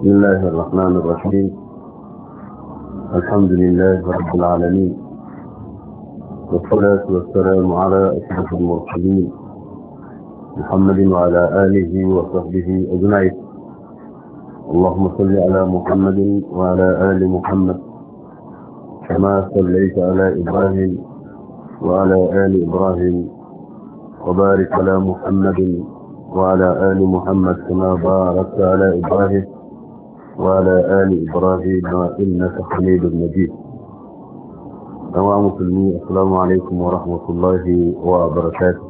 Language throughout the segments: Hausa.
بسم الله الرحمن الرحيم. الحمد لله رب العالمين، والصلاة والسلام على أشرف المرسلين محمد وعلى آله وصحبه أجمعين. اللهم صل على محمد وعلى آل محمد كما صليت على إبراهيم وعلى آل إبراهيم، وبارك على محمد وعلى آل محمد كما باركت على إبراهيم وعلى آل إبراهيم إنك حميد مجيد. أيها المسلمين، السلام عليكم ورحمة الله وبركاته.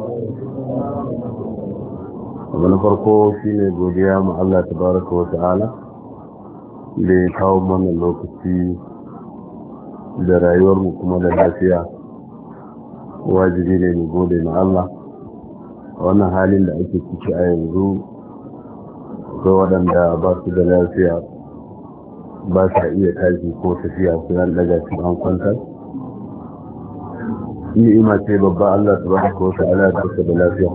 abin farko shine godiya ma Allah tabaraka wa ta'ala da ya kawo mana lokaci da rayuwar mu kuma da lafiya. Wajibi ne mu gode ma Allah a wannan halin da ake ciki a yanzu. Akwai waɗanda ba su da lafiya, ba sa iya tashi ko tafiya su yan daga su an kwanta. Ni'ima ce babba Allah tabaraka wa ta'ala da da lafiya.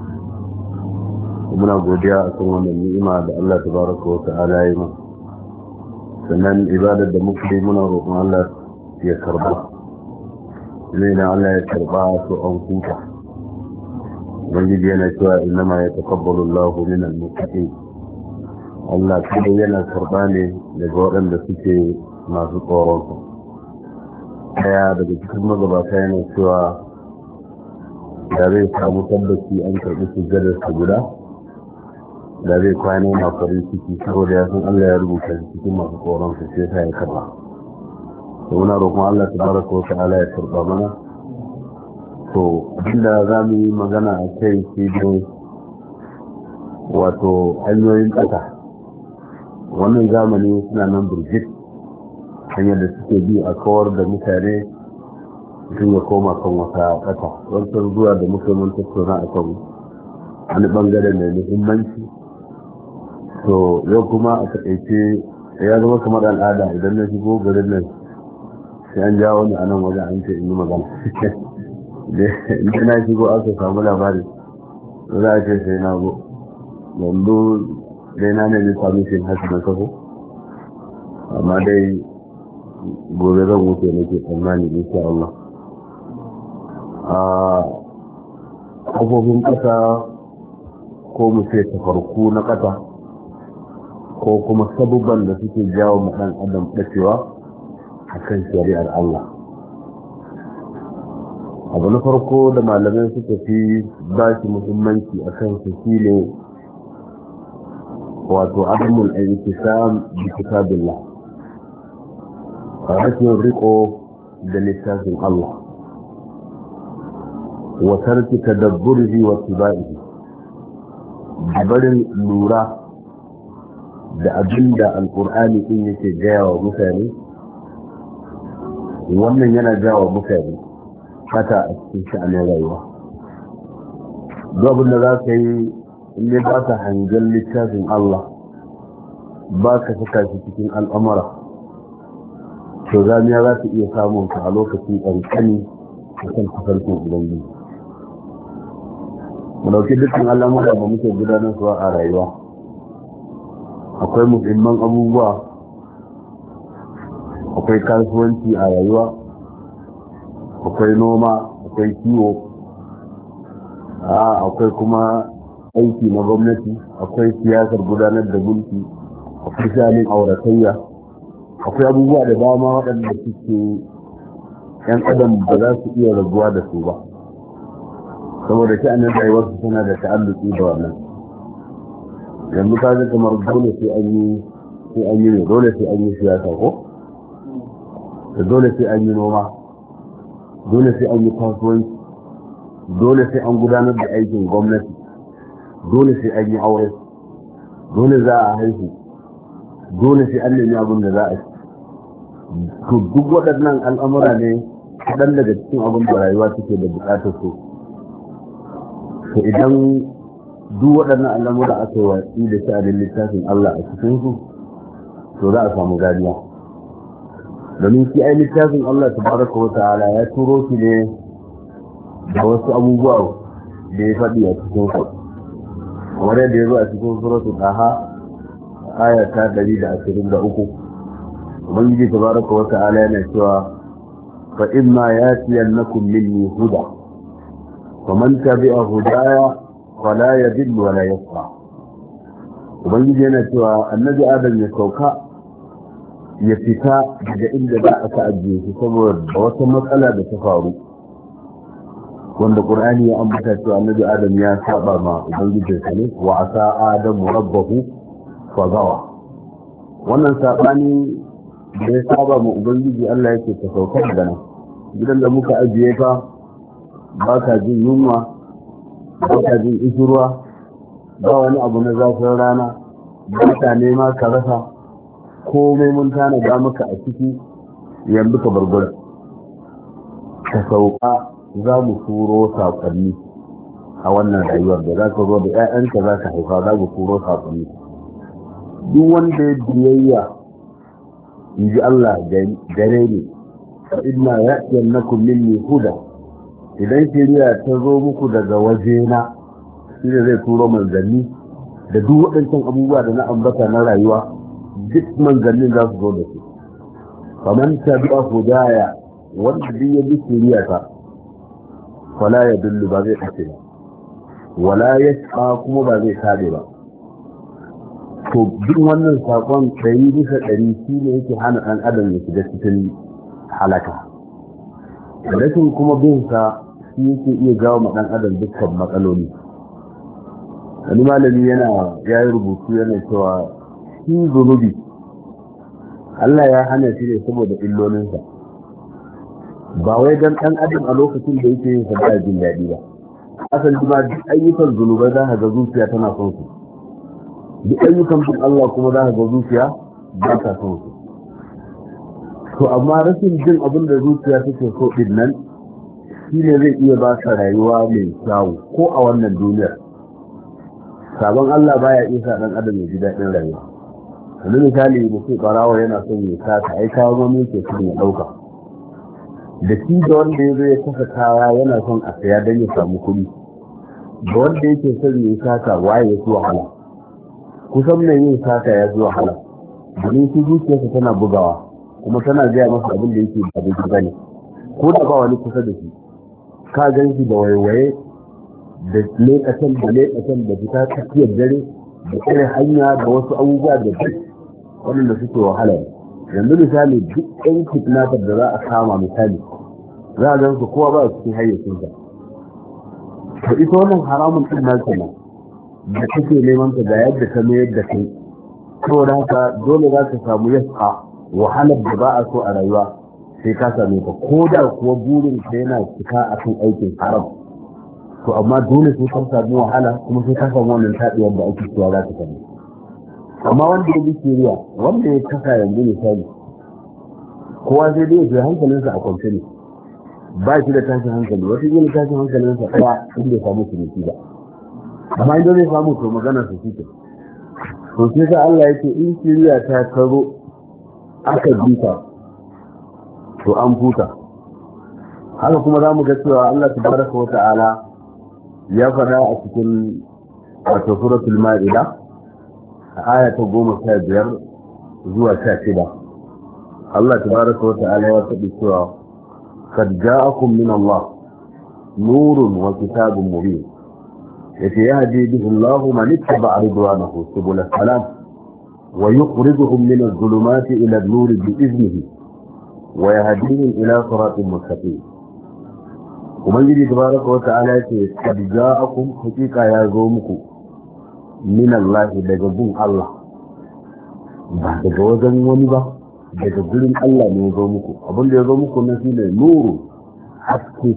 Muna godiya a kan wannan ni'ima da Allah tabaraka wa ta'ala ya yi mana. Sannan ibadar da muke muna roƙon Allah ya karba. Idan Allah ya karba to an huta. Ubangiji yana cewa innama yataqabbalu Allahu minal muttaqin. Allah kuma yana karba ne daga waɗanda suke masu tsoron sa. Daya daga cikin magabata yana cewa da zai samu tabbaci an karɓi sujjadar sa guda, da zai kwana na farin ciki saboda ya san Allah ya rubuta cikin masu tsoron su sai ya karba. To muna roƙon Allah tabaraka wa ta'ala ya karba mana. To abinda za mu yi magana a kai shi ne wato hanyoyin ƙasa. Wannan zamani suna nan burjit, hanyar da suke bi a kawar da mutane sun ya koma kan wata ƙasa. Wancan zuwa da muka mun tattauna a kan wani ɓangare mai muhimmanci. To yau kuma a taƙaice ya zama kamar al'ada idan na shigo garin nan sai an jawo ni a nan wajen an ce in yi magana. Idan na shigo aka samu labari za a ce sai na zo. Yanzu dai na nemi permission haka na kaso, amma dai gobe zan wuce nake tsammani insha Allah. A kafofin ƙasa ko mu ce tafarku na ƙasa ko kuma sabubban da suke jawo ma ɗan adam ɗacewa a kan shari'ar Allah. Abu na farko da malamai suka fi ba shi muhimmanci a kan su shi ne wato adamul intisam bi kitabillah, rashin riko da littafin Allah, wa tarki tadabburihi wa tibaihi, barin lura da abinda alqur'ani din yake gaya wa mutane. Wannan yana jawo mutane hata a cikin sha'anin rayuwa. Duk abin da za ka yi in ne ba ka hangen littafin Allah, ba ka saka shi cikin al'amura, to zamiya za ta iya samun ka a lokacin ƙanƙani a kan tafarkin ubangiji. Mu ɗauki dukkan al'amura da muke gudanarwa a rayuwa. Akwai muhimman abubuwa, akwai kasuwanci a rayuwa, akwai noma, akwai kiwo, akwai kuma aiki na gwamnati, akwai siyasar gudanar da mulki, akwai shanin auratayya, akwai abubuwa da dama waɗanda suke ‘yan adam ba za su iya raguwa da su ba, saboda sha'anin rayuwarsu suna da ta'alluki da wannan. Yanzu ka ga kamar dole sai an yi ne, dole sai an yi siyasa ko? Da dole sai an yi noma, dole sai an yi kasuwanci, dole sai an gudanar da aikin gwamnati, dole sai an yi aure, dole za a haihu, dole sai an nemi abin da za a ci. To duk waɗannan al'amura ne kaɗan daga cikin abin da rayuwa suke da buƙatar su. To idan duk waɗannan al'amura aka watsi da sha'anin littafin Allah a cikinsu, to za a samu ganiya. Domin shi ai littafin Allah tabaraka wa ta'ala ya turo shi ne da wasu abubuwa da ya faɗi a cikin su. Kamar yadda ya zo a cikin suratul Taha aya ta 123 ubangiji tabaraka wa ta'ala yana cewa fa imma yatiyannakum minni huda faman tabi'a hudaya fala yadillu wala yasqa. ubangiji yana cewa annabi adam ya sauka ya fita daga inda za a ajiye shi saboda wata matsala da ta faru wanda Qur'ani ya ambata cewa annabi Adam ya saba ma ubangijinsa ne wa asa Adamu rabbahu fa gawa. Wannan sabani da ya saba ma ubangiji Allah yake ta saukar da nan gidan da muka ajiye ka ba ka jin yunwa ba ka jin ishirwa ba wani abu na zafin rana ba ka nema ka rasa komai mun tana da maka a ciki yanzu ka barbara ka sauka za mu turo saƙonni a wannan rayuwar da za ka zo da 'ya'yanka za ka haifa za mu turo saƙonni. Duk wanda ya biyayya in ji Allah gare ni fa inna ya'tiyannakum minni huda, idan shari'a ta zo muku daga wajena shi ne zai turo manzanni da duk waɗancan abubuwa da na ambata na rayuwa duk manzannin za su zo da su. faman tabi'a hudaya, wanda duk ya bi shari'a ta wala ya dullu ba zai kace ba wala ya kuma ba zai tabe ba. to duk wannan sakon 100% shi ne yake hana ɗan adam ya shiga cikin halaka. rashin kuma bin sa shi yake iya jawo ma ɗan adam dukkan matsaloli. wani malami ya yi rubutu yana cewa shi zunubi Allah ya hana shi ne saboda illolinsa, ba wai dan ɗan adam a lokacin da yake yin sa jin daɗi ba. asali ma duk ayyukan zunubai za ka ga zuciya tana son su, duk ayyukan bin Allah kuma za ka ga zuciya ba ta son su. to amma rashin jin abin da zuciya take so din nan shi ne zai iya ba ka rayuwa mai kyawu ko a wannan duniyar. sabon Allah baya iya sa ɗan adam ya ji daɗin rayuwa. wani misali mutum ɓarawa yana son ya sata ai kawo mami ke son ya ɗauka, da shi da wanda ya zo ya kasa kaya yana son a saya don ya samu kuɗi, da wanda yake son ya sata waye ya fi wahala. kusan mai yin sata ya fi wahala domin shi zuciyarsa tana bugawa kuma tana gaya masa abin da yake ba daidai ba ne, ko da ba wani kusa da shi ka gan shi da waiwaye da leƙatan da fita tsakiyar dare da tsare hanya da wasu abubuwa da duk waɗanda suke wahala. yanzu misali duk ɗan kidnapper da za a kama misali za a gan su kowa ba cikin hayyacinsa. to ita wannan haramun ɗin na kenan da kake neman ta da yadda ka mayar da kai, saboda haka dole za ka samu yasa wahalar da ba a so a rayuwa sai ka same ta, ko da kuwa burin ka yana cika akan aikin haram. to amma dole sai ka samu wahala kuma sai ka samu wannan taɗiyar da ake cewa za ka samu. amma wanda ya bi shiriya wanda ya kasa yanzu misali kowa sai dai ya hankalinsa a kwance ne, ba shi da tashin hankali, wata yi tashin hankalinsa ɗaya inda ya samu ciniki ba, amma inda zai samu to magana su shi to sai sa Allah yake in shiriya ta karo aka bita to an huta. haka kuma za mu ga cewa Allah tabaraka wa ta'ala ya faɗa a cikin wato suratul ma'ida a aya ta 15 zuwa 16. Allah tabaraka wa ta'ala ya faɗi cewa kad ja'akum min Allah nurun wa kitabun mubin yace yahdi bihi Allah man ittaba'a ridwanahu subul salam wa yukhrijuhum min adh-dhulumati ila an-nur bi'iznihi wa yahdihim ila siratin mustaqim. ubangiji tabaraka wa ta'ala yace kad ja'akum haqiqa ya zo muku min Allah daga gun Allah, ba daga wajen wani ba, daga gurin Allah ne ya zo muku. abin da ya zo muku na shine nuru haske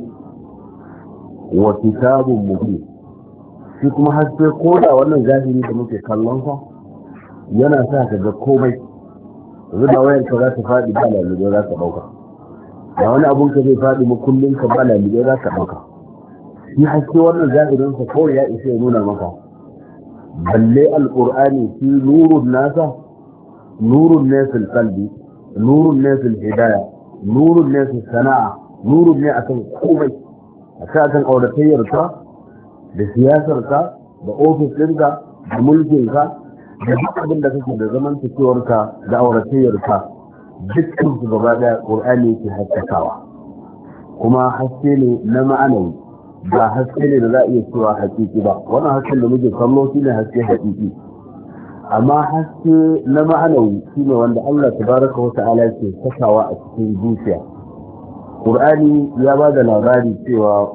wa kitabun mubin. shi kuma haske ko da wannan zahiri da muke kallon sa yana sa ka ga komai. yanzu da wayar ka za ta faɗi ba lalube za ka ɗauka, da wani abun ka zai faɗi makullin ka ba lalube za ka ɗauka. shi haske wannan zahirin sa kawai ya isa ya nuna maka. balle alqur'ani shi nurun nasa nurun ne fil qalbi, nurun ne fil hidaya, nurun ne fil sana'a, nurun ne akan komai, akan auratayyarka da siyasarka da ofis ɗinka da mulkinka da duk abin da kake da zaman takewarka da auratayyarka dukkan su gaba daya Qur'ani yake haskakawa kuma haske ne na ma'anawi ba haske ne da za a iya cewa hakiki ba. Wannan hasken da muke kallo shine haske hakiki, amma haske na ma'anawi shine wanda Allah tabaraka wa ta'ala yake sakawa a cikin zuciya. Qur'ani ya ba da labari cewa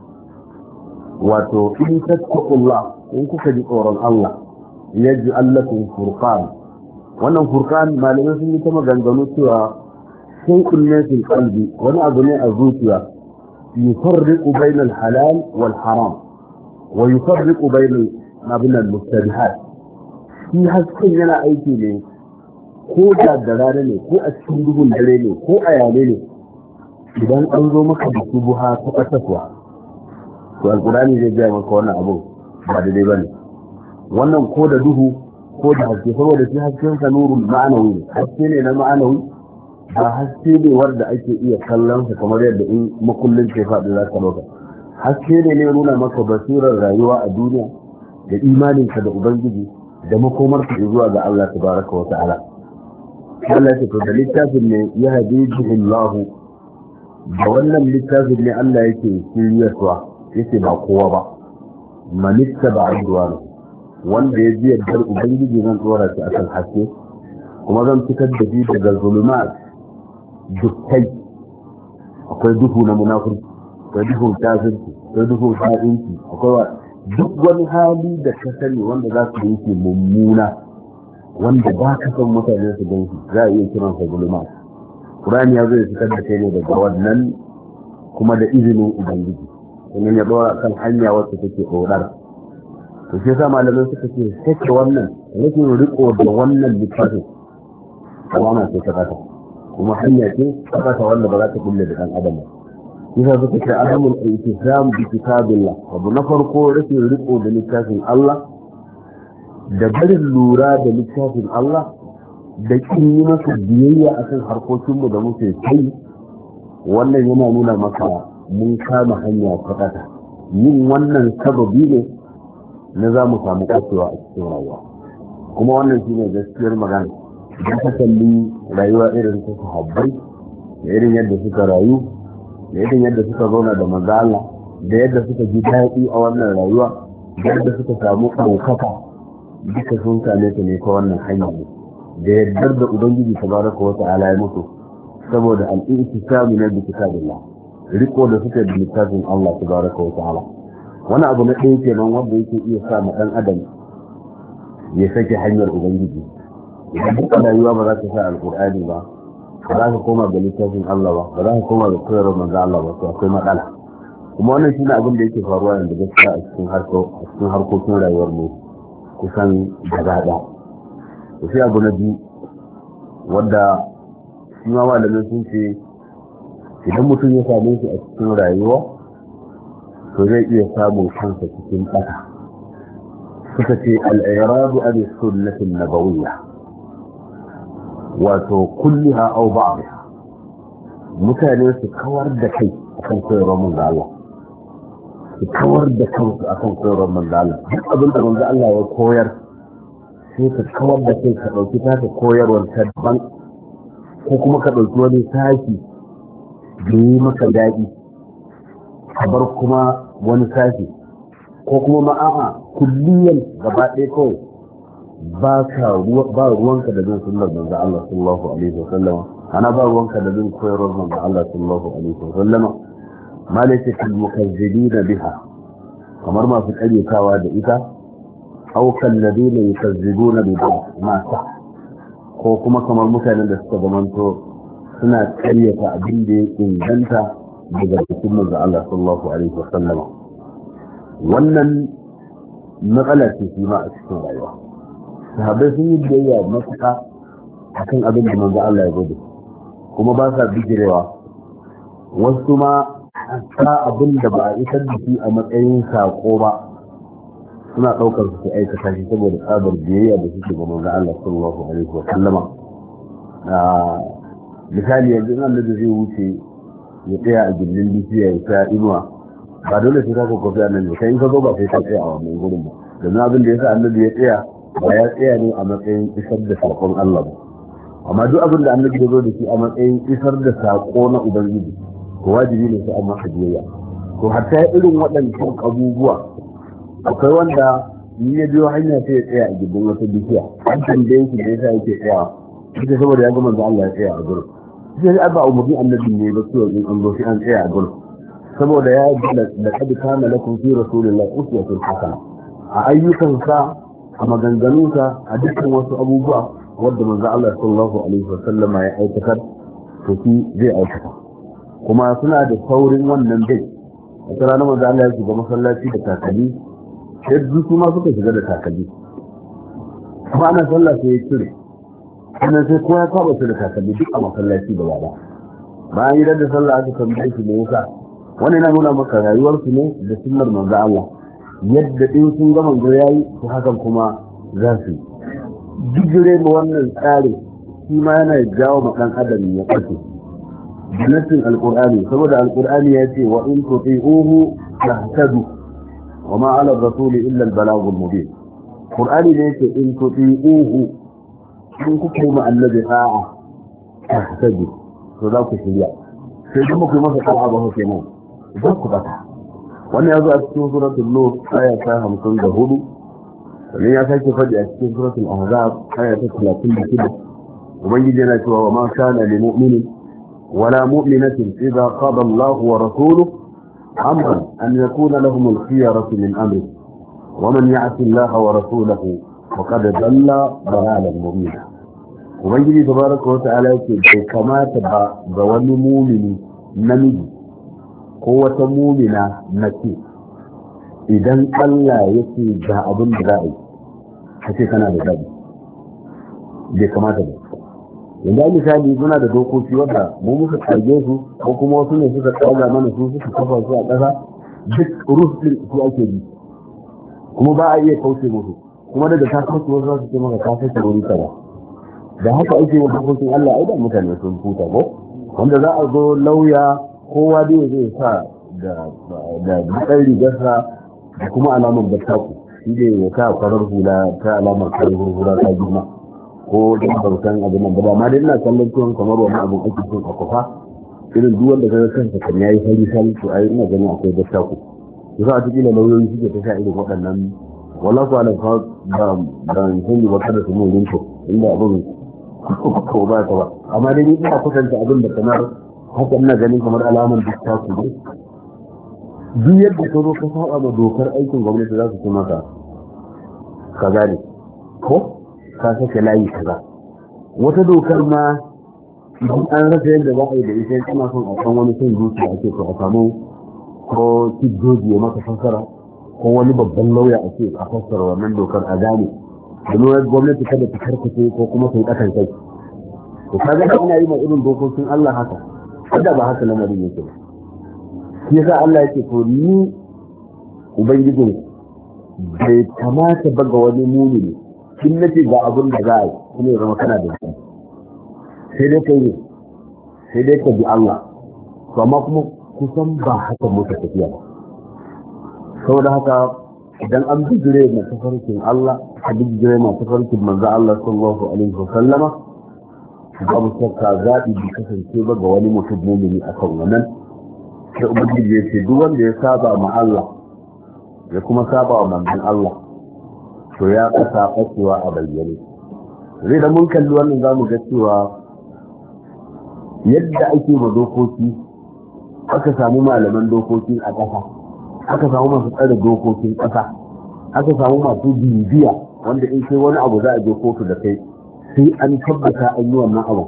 wato in tattaqullah, in kuka ji tsoron Allah, yaj'al lakum furqan. wannan furqan malamai sun yi ta maganganu cewa shay'un ne fil qalbi, wani abu ne a zuciya yufarriqu bayna al-halal wal haram wa yufarriqu bayna al-mustabihat. shi hasken yana aiki ne ko da rana ne, ko a cikin duhun dare ne, ko a yale ne. idan an zo maka da subuha ta kasaswa, to alqur'ani zai gaya maka wannan abu ba daidai bane. wannan ko da duhu ko da haske, saboda shi hasken sa nurul ma'anawi ne, haske ne na ma'anawi, ba haske ne wanda ake iya kallon sa kamar yadda in makullin ke faɗi za ka dauka. haske ne nuna maka basirar rayuwa a duniya da imaninka da ubangiji da makomarka zuwa ga Allah tabaraka wa ta'ala. Allah ya ce da littafin ne ya hadihi Allah, da wannan littafin ne Allah yake shiryarwa, yake ba kowa ba. manitta ba addu'a, wanda ya ji yardar ubangiji zan tsora shi akan haske, kuma zan fitar da shi daga zulumat dukkai. akwai duhu na munafurci, akwai duhun kafirci, akwai duhun ha'inci, akwai duk wani hali da ka sani wanda za su yi mummuna, wanda ba ka san mutane su gan shi, za a iya kiran sa zulumat. Qur'ani ya zo ya fitar da kai ne daga wannan, kuma da izinin ubangiji, sannan ya dora kan hanya wacce take ɗorar. to shi yasa malamai suka ce sake wannan rashin riko da wannan littafin alama ce ta kasa, kuma hanya ce ta kasa wanda ba za ta kulle da ɗan adam ba. yasa suka ce adamul ihtisam bi kitabillah, abu na farko rashin riko da littafin Allah, da barin lura da littafin Allah, da kin yi masa biyayya akan harkokinmu da muke kai. wannan yana nuna maka mun kama hanya ta kasa. yin wannan sababi ne na za mu samu kacewa a cikin rayuwa, kuma wannan shine gaskiyar magana. idan ka kalli rayuwa irin ta sahabbai, da irin yadda suka rayu, da irin yadda suka zauna da manzo Allah, da yadda suka ji daɗi a wannan rayuwa, da yadda suka samu ɗaukaka, duka sun same ta ne ta wannan hanya ne, da yardar da ubangiji tabaraka wa ta'ala ya mutu saboda al-ihtisamu na bi kitabillah, riko da suka bi littafin Allah tabaraka wa ta'ala. wani abu na ɗaya kenan wanda yake iya sa ma ɗan adam ya sake hanyar ubangiji. idan duka rayuwa ba za ta sa alƙur'ani ba, ba za ka koma ga littafin Allah ba, ba za ka koma ga koyarwar manzo Allah ba, to akwai matsala. kuma wannan shine abin da yake faruwa yanzu gaskiya a cikin harkokin rayuwar mu kusan gaba ɗaya. to sai abu na biyu wanda shi ma malamai sun ce idan mutum ya same shi a cikin rayuwa, to zai iya samun kansa cikin ɗaka. suka ce al'iradu an sunnatin nabawiyya, wato kulliha aw ba'dha. mutane su kawar da kai akan koyarwar manzo Allah, su kawar da kansu akan koyarwar manzo Allah. duk abin da manzo Allah ya koyar, sai ka kawar da kai ka ɗauki ta koyarwar ta daban, ko kuma ka ɗauki wani sashi da yi maka daɗi, ka bar kuma wani sashi, ko kuma ma'a'a kulliyan gaba ɗaya kawai ba ruwanka da bin sunnar manzo Allah sallallahu alaihi wa sallama, ana ba ruwanka da bin koyarwar manzo Allah sallallahu alaihi wa sallama. malaka kal mukazzibina biha, kamar masu karyatawa da ita, aw kal ladina yukazzibuna bi ma sa, ko kuma kamar mutanen da suka zamanto suna karyata abin da ya inganta daga cikin manzo Allah sallallahu alaihi wa sallama. wannan matsala ce shi ma a cikin rayuwa. sahabbai sun yi biyayya matuƙa akan abin da manzo Allah ya gode, kuma ba sa bijirewa. wasu ma ta abin da ba a isar da shi a matsayin sako ba, suna ɗaukar su aikata shi saboda tsabar biyayya da suke ga manzo Allah sallallahu alaihi wa sallama. misali yanzu nan da zai wuce ya tsaya a gindin bishiya ya ta inuwa, ba dole sai ka kofi nan ne, sai in ka zo ba sai ka tsaya a wannan gurin ba. domin abin da yasa annabi ya tsaya ba ya tsaya ne a matsayin isar da saƙon Allah ba, amma duk abin da annabi ya zo da shi a matsayin isar da saƙo na ubangiji to wajibi ne sai an masa biyayya. To hatta irin waɗannan abubuwa akwai wanda in ya biyo hanya sai ya tsaya a gidan wata bishiya, an tambaye shi da yasa yake tsayawa, ita saboda ya ga manzo Allah ya tsaya a gurin. Sai ba umarni annabi ne ba cewa in an zo sai an tsaya a gurin, saboda ya ji da kad kana lakum fi rasulillahi uswatun hasana a ayyukansa, a maganganunsa, a dukkan wasu abubuwa wanda manzo Allah sallallahu alaihi wasallam ya aikata to shi zai aikata. Kuma suna da saurin wannan dai. Wata rana manzo Allah ya shiga masallaci da takalmi, sai su ma suka shiga da takalmi. Kuma ana sallah sai ya cire. Sannan sai kowa ya saba su da takalmi duk a masallaci da wada. Bayan yi da sallah aka tambaye shi me yasa. Wani yana nuna maka rayuwarsu ne da sunnar manzo Allah. Yadda in sun ga manzo yayi to hakan kuma za su yi. Bijire ma wannan tsari shi ma yana jawo ma ɗan adam ya ƙarfi nassin alƙur'ani, saboda alƙur'ani ya ce wa in tuti'uhu tahtadu wa ma 'ala ar-rasul illa al-balaghul mubin. Qur'ani ne yake in tuti'uhu, in kuka yi ma annabi ta'a tahtadu to za ku shirya, sai kuma ku yi masa ta'a ba ku kenan za ku bata. wannan ya zo a cikin suratul nur aya ta 54. sannan ya sake faɗi a cikin suratul ahzab aya ta 36. ubangiji yana cewa wa ma kana lil mu'minin wala mu'minatin idza qada Allahu wa rasuluhu amran an yakuna lahum al-khiyaratu min amri wa man ya'si Allah wa rasulahu faqad dalla dalalan mubina. ubangiji tabaraka wa ta'ala yake bai kamata ba ga wani mu'mini namiji ko wata mu'mina mace idan Allah yake ga abin da za a yi kace kana da zabi, bai kamata ba. yanzu misali suna da dokoki wanda mu muka karge su ko kuma wasu ne suka tsaga mana su suka kafa su a ƙasa, duk rufin su ake bi kuma ba a iya kauce musu, kuma daga ta kauce wasu za su ce maka ka kauce wuri kaza. da haka ake wa dokokin Allah ai da mutane sun huta ko, wanda za a zo lauya kowa dai zai sa da buɗar rigarsa da kuma alamar battaku, shi ne ya sa farar hula ta alamar farar hula ta girma ko don bautan abin nan ba ma dai ina kallon tuwon kamar wani abin ake cin a kufa irin duk wanda kaga kansa kan yayi fari sal to ai ina ganin akwai battaku. yasa a cikin lauyoyi suke ta sa irin waɗannan wallahi alam fa da hindi ba kada su mun rinko inda abin ko ba ta ba, amma dai ina kusanta abin da kamar haka ina ganin kamar alamar battaku ne. duk yadda ka zo ka saba ma dokar aikin gwamnati za su ce maka ka gane ko ka sake layi kaza. wata dokar ma idan an rasa yadda za a yi da ita kana son a san wani son zuciya ake so a samu ko kidoji ya maka fassara ko wani babban lauya a ce a fassara wannan dokar a gane domin gwamnati kada ta karkace ko kuma ta yi ƙasan kai. to kaga ana yi ma irin dokokin Allah haka, kada ba haka lamarin yake ba. shi yasa Allah yake to ni ubangijin bai kamata ba ga wani mumini kin nace ga abin da za a yi kuma ya zama kana da shi, sai dai kai sai dai ka bi Allah. to amma kuma kusan ba haka muka tafiya ba, saboda haka idan an bijire na tafarkin Allah a bijire na tafarkin manzo Allah sallallahu alaihi wasallama babu shakka zaɓi bai kasance ba ga wani mutum mumini akan wannan. da ubangiji ya ce duk wanda ya saba ma Allah ya kuma saba wa manzon Allah to ya kasa ɓacewa a bayyane. zai da mun kalli wannan zamu ga cewa yadda ake ma dokoki aka samu malaman dokoki a ƙasa, aka samu masu tsare dokokin ƙasa, aka samu masu bibiya wanda in sai wani abu za a je kotu da kai sai an tabbata an yi wannan abu.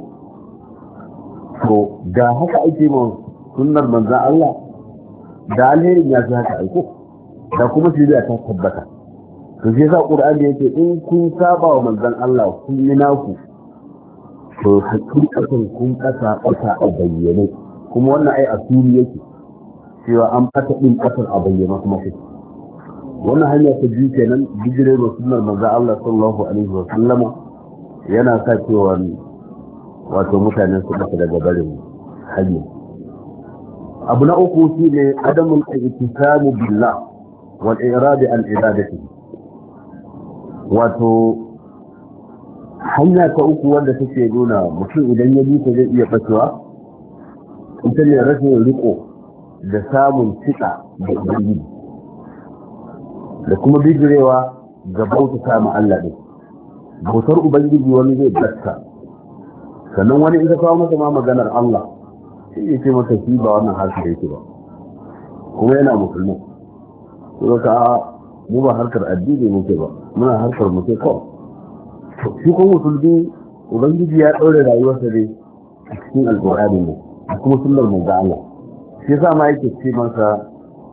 to da haka ake ma sunnar manzan Allah da alherin ya fi haka aiko da kuma shirya ta tabbata. to shi yasa Qur'ani yake in kun saba wa manzan Allah kun yi naku to hakikatan kun kasa a bayyane, kuma wannan ai asiri yake cewa an fata din kasar a bayyane kuma shi wannan hanya ta biyu kenan bijire da sunnar manzan Allah sallallahu alaihi wa sallama yana sa cewa wato mutanen su daga barin hanya. abu na uku shi ne adamul iktisamu billah wal iradi an ibadati. wato hanya ta uku wanda take nuna mutum idan ya bi ta zai iya ɓacewa ita ne rashin riko da samun cika da ubangiji da kuma bijirewa ga bauta sama Allah ɗin. Bautar ubangiji wani zai batta, sannan wani in ka kawo masa ma maganar Allah sai ya ce maka shi ba wannan harkar yake ba, kuma yana musulmi ko ka mu ba harkar addini muke ba, muna harkar muke kawai. Shi kuma musulmi ubangiji ya ɗaure rayuwarsa ne a cikin alƙur'ani ne a kuma sunnar manzo Allah. Shi yasa ma yake ce masa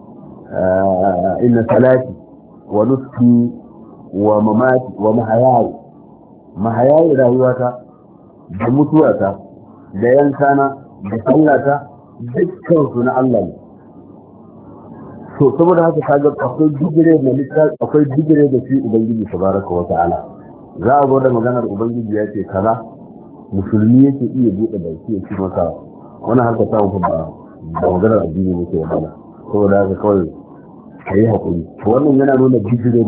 inna salati wa nuski wa mamati wa mahayayi rayuwata da mutuwata da yankana da sallata dukkan su na Allah ne. So saboda haka kaga akwai digire da littafi, akwai digire da shi ubangiji tabaraka wa ta'ala. Za a zo da maganar ubangiji ya ce kaza, musulmi yake iya buɗe baki ya ci maka wani haka ta muku ba maganar addini ne ke wadana, saboda haka kawai ka yi haƙuri. Wannan yana nuna digire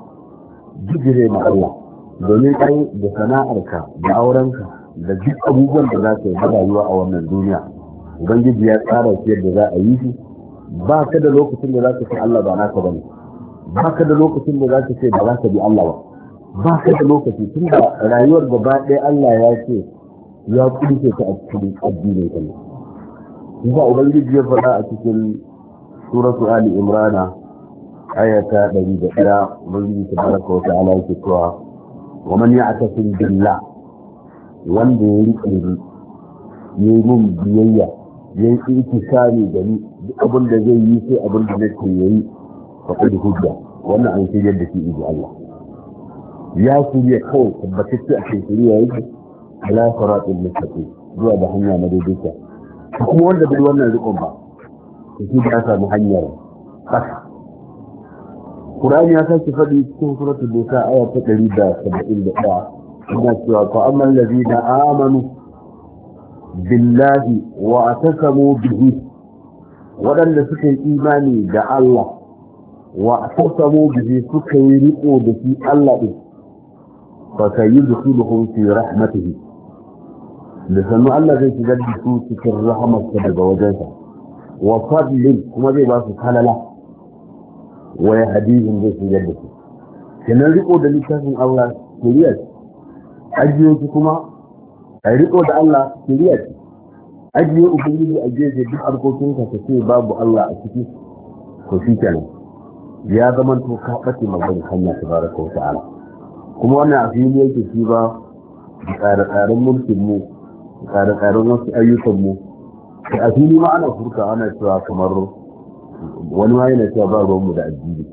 ma Allah, domin kai da sana'arka da aurenka da duk abubuwan da za ka yi na rayuwa a wannan duniya ubangiji ya tsara shi yadda za a yi shi. Ba ka da lokacin da za ka ce Allah ba naka bane, ba ka da lokacin da za ka ce ba za ka bi Allah ba ka da lokaci, tun da rayuwar gaba ɗaya Allah ya ce ya kunce ta a cikin addinin ka ne. Kuma ubangiji ya faɗa a cikin suratu Ali Imran ayata 101 ubangiji tabaraka wa ta'ala yake cewa wa man ya'tasim billah, wanda ya riƙe yi mun biyayya ya yi ikisami da ni duk abin da zai yi sai abin da nake yayi fa da hujja, wannan an shirya da shi inji Allah. Ya shirya kawai tabbatacce a cikin shirya yake ala siratul mustaqim, zuwa da hanya na daidaita. Kuma wanda bai wannan riƙon ba shi da samu hanyar kasa. Qur'ani ya sake faɗi cikin suratul Nisa aya ta 171 ina cewa fa amman ladina amanu billahi wa atasamu bihi, waɗanda suka yi imani da Allah wa atasamu bihi suka yi riko da shi Allah din, fa sayudkhiluhum fi rahmatihi, da sannu Allah zai shigar da su cikin rahmarsa daga wajensa, wa fadlin kuma zai ba su kalala, wa yahdihim zai shigar da su. Kenan riko da littafin Allah shari'a, ajiye su kuma a riko da Allah shari'a ce. Ajiye ubangiji a gefe duk harkokinka ka ce babu Allah a ciki, to shi kenan ya zama to ka ɓace maganin hanya tabaraka wa ta'ala. Kuma wannan a fili yake shi ba tsare-tsaren mulkin mu, tsare-tsaren wasu ayyukan mu, a fili ma ana furta ana cewa kamar wani ma yana cewa ba ruwanmu da addini,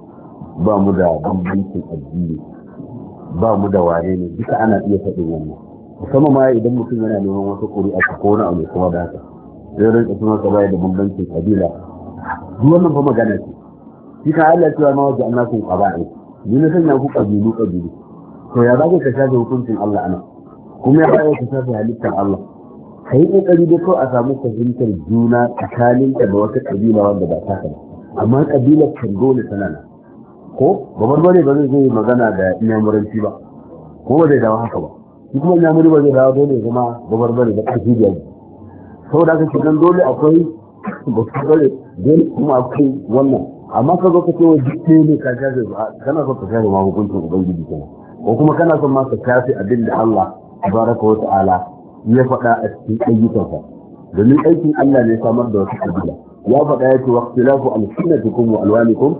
ba mu da bambancin addini, ba mu da ware ne, duka ana iya faɗin wannan. Musamman ma idan mutum yana neman wata ƙuri'a ko wani abu kuma da haka zai rinka suna ka bayar da bambancin kabila, duk wannan fa magana ce. Shi ka Allah cewa ma wajen Allah kun ƙaba'i, ni na sanya ku ƙabilu, to ya za ka shafe hukuncin Allah ana, kuma ya bayar ka shafe halittar Allah. Ka yi ƙoƙari da kawai a samu fahimtar juna tsakaninka da wata ƙabila wanda ba ta ba, amma ƙabilar kan dole tana nan. Ko babarbare ba zai yi magana da inyamuranci ba, ko ba zai dawo haka ba, shi kuma inyamuri ba zai dawo dole zama babarbare da ƙarfi da yaji. Saboda haka cikin dole akwai babarbare, dole kuma akwai wannan, amma ka zo ka ce wa duk ne ka shafe ba, kana son ka shafe ma hukuncin ubangiji kenan, ko kuma kana son ma ka shafe abin da Allah tabaraka wa ta'ala ya faɗa a cikin ayyukansa, domin aikin Allah ne samar da wata kabila. Ya faɗa ya ce waqtilafu alsinatikum wa alwanikum,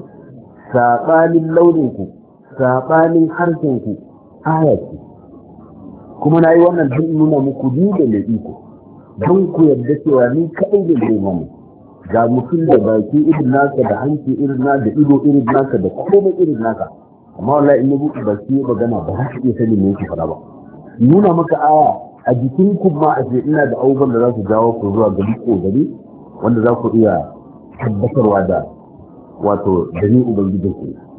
saɓanin launinku, saɓanin harshenku ayati. Kuma na yi wannan don nuna muku ni da mai iko, don ku yarda cewa ni kaɗai da zai mamu. Ga mutum da baki irin naka, da hanci irin naka, da ido irin naka, da komai irin naka, amma wallahi in ya buɗe baki ya magana ba za ka iya sanin me yake faɗa ba. Nuna maka aya a jikin ku ma a ce ina da abubuwan da za su jawo ku zuwa ga gari wanda za ku iya tabbatarwa da wato da ni ubangijin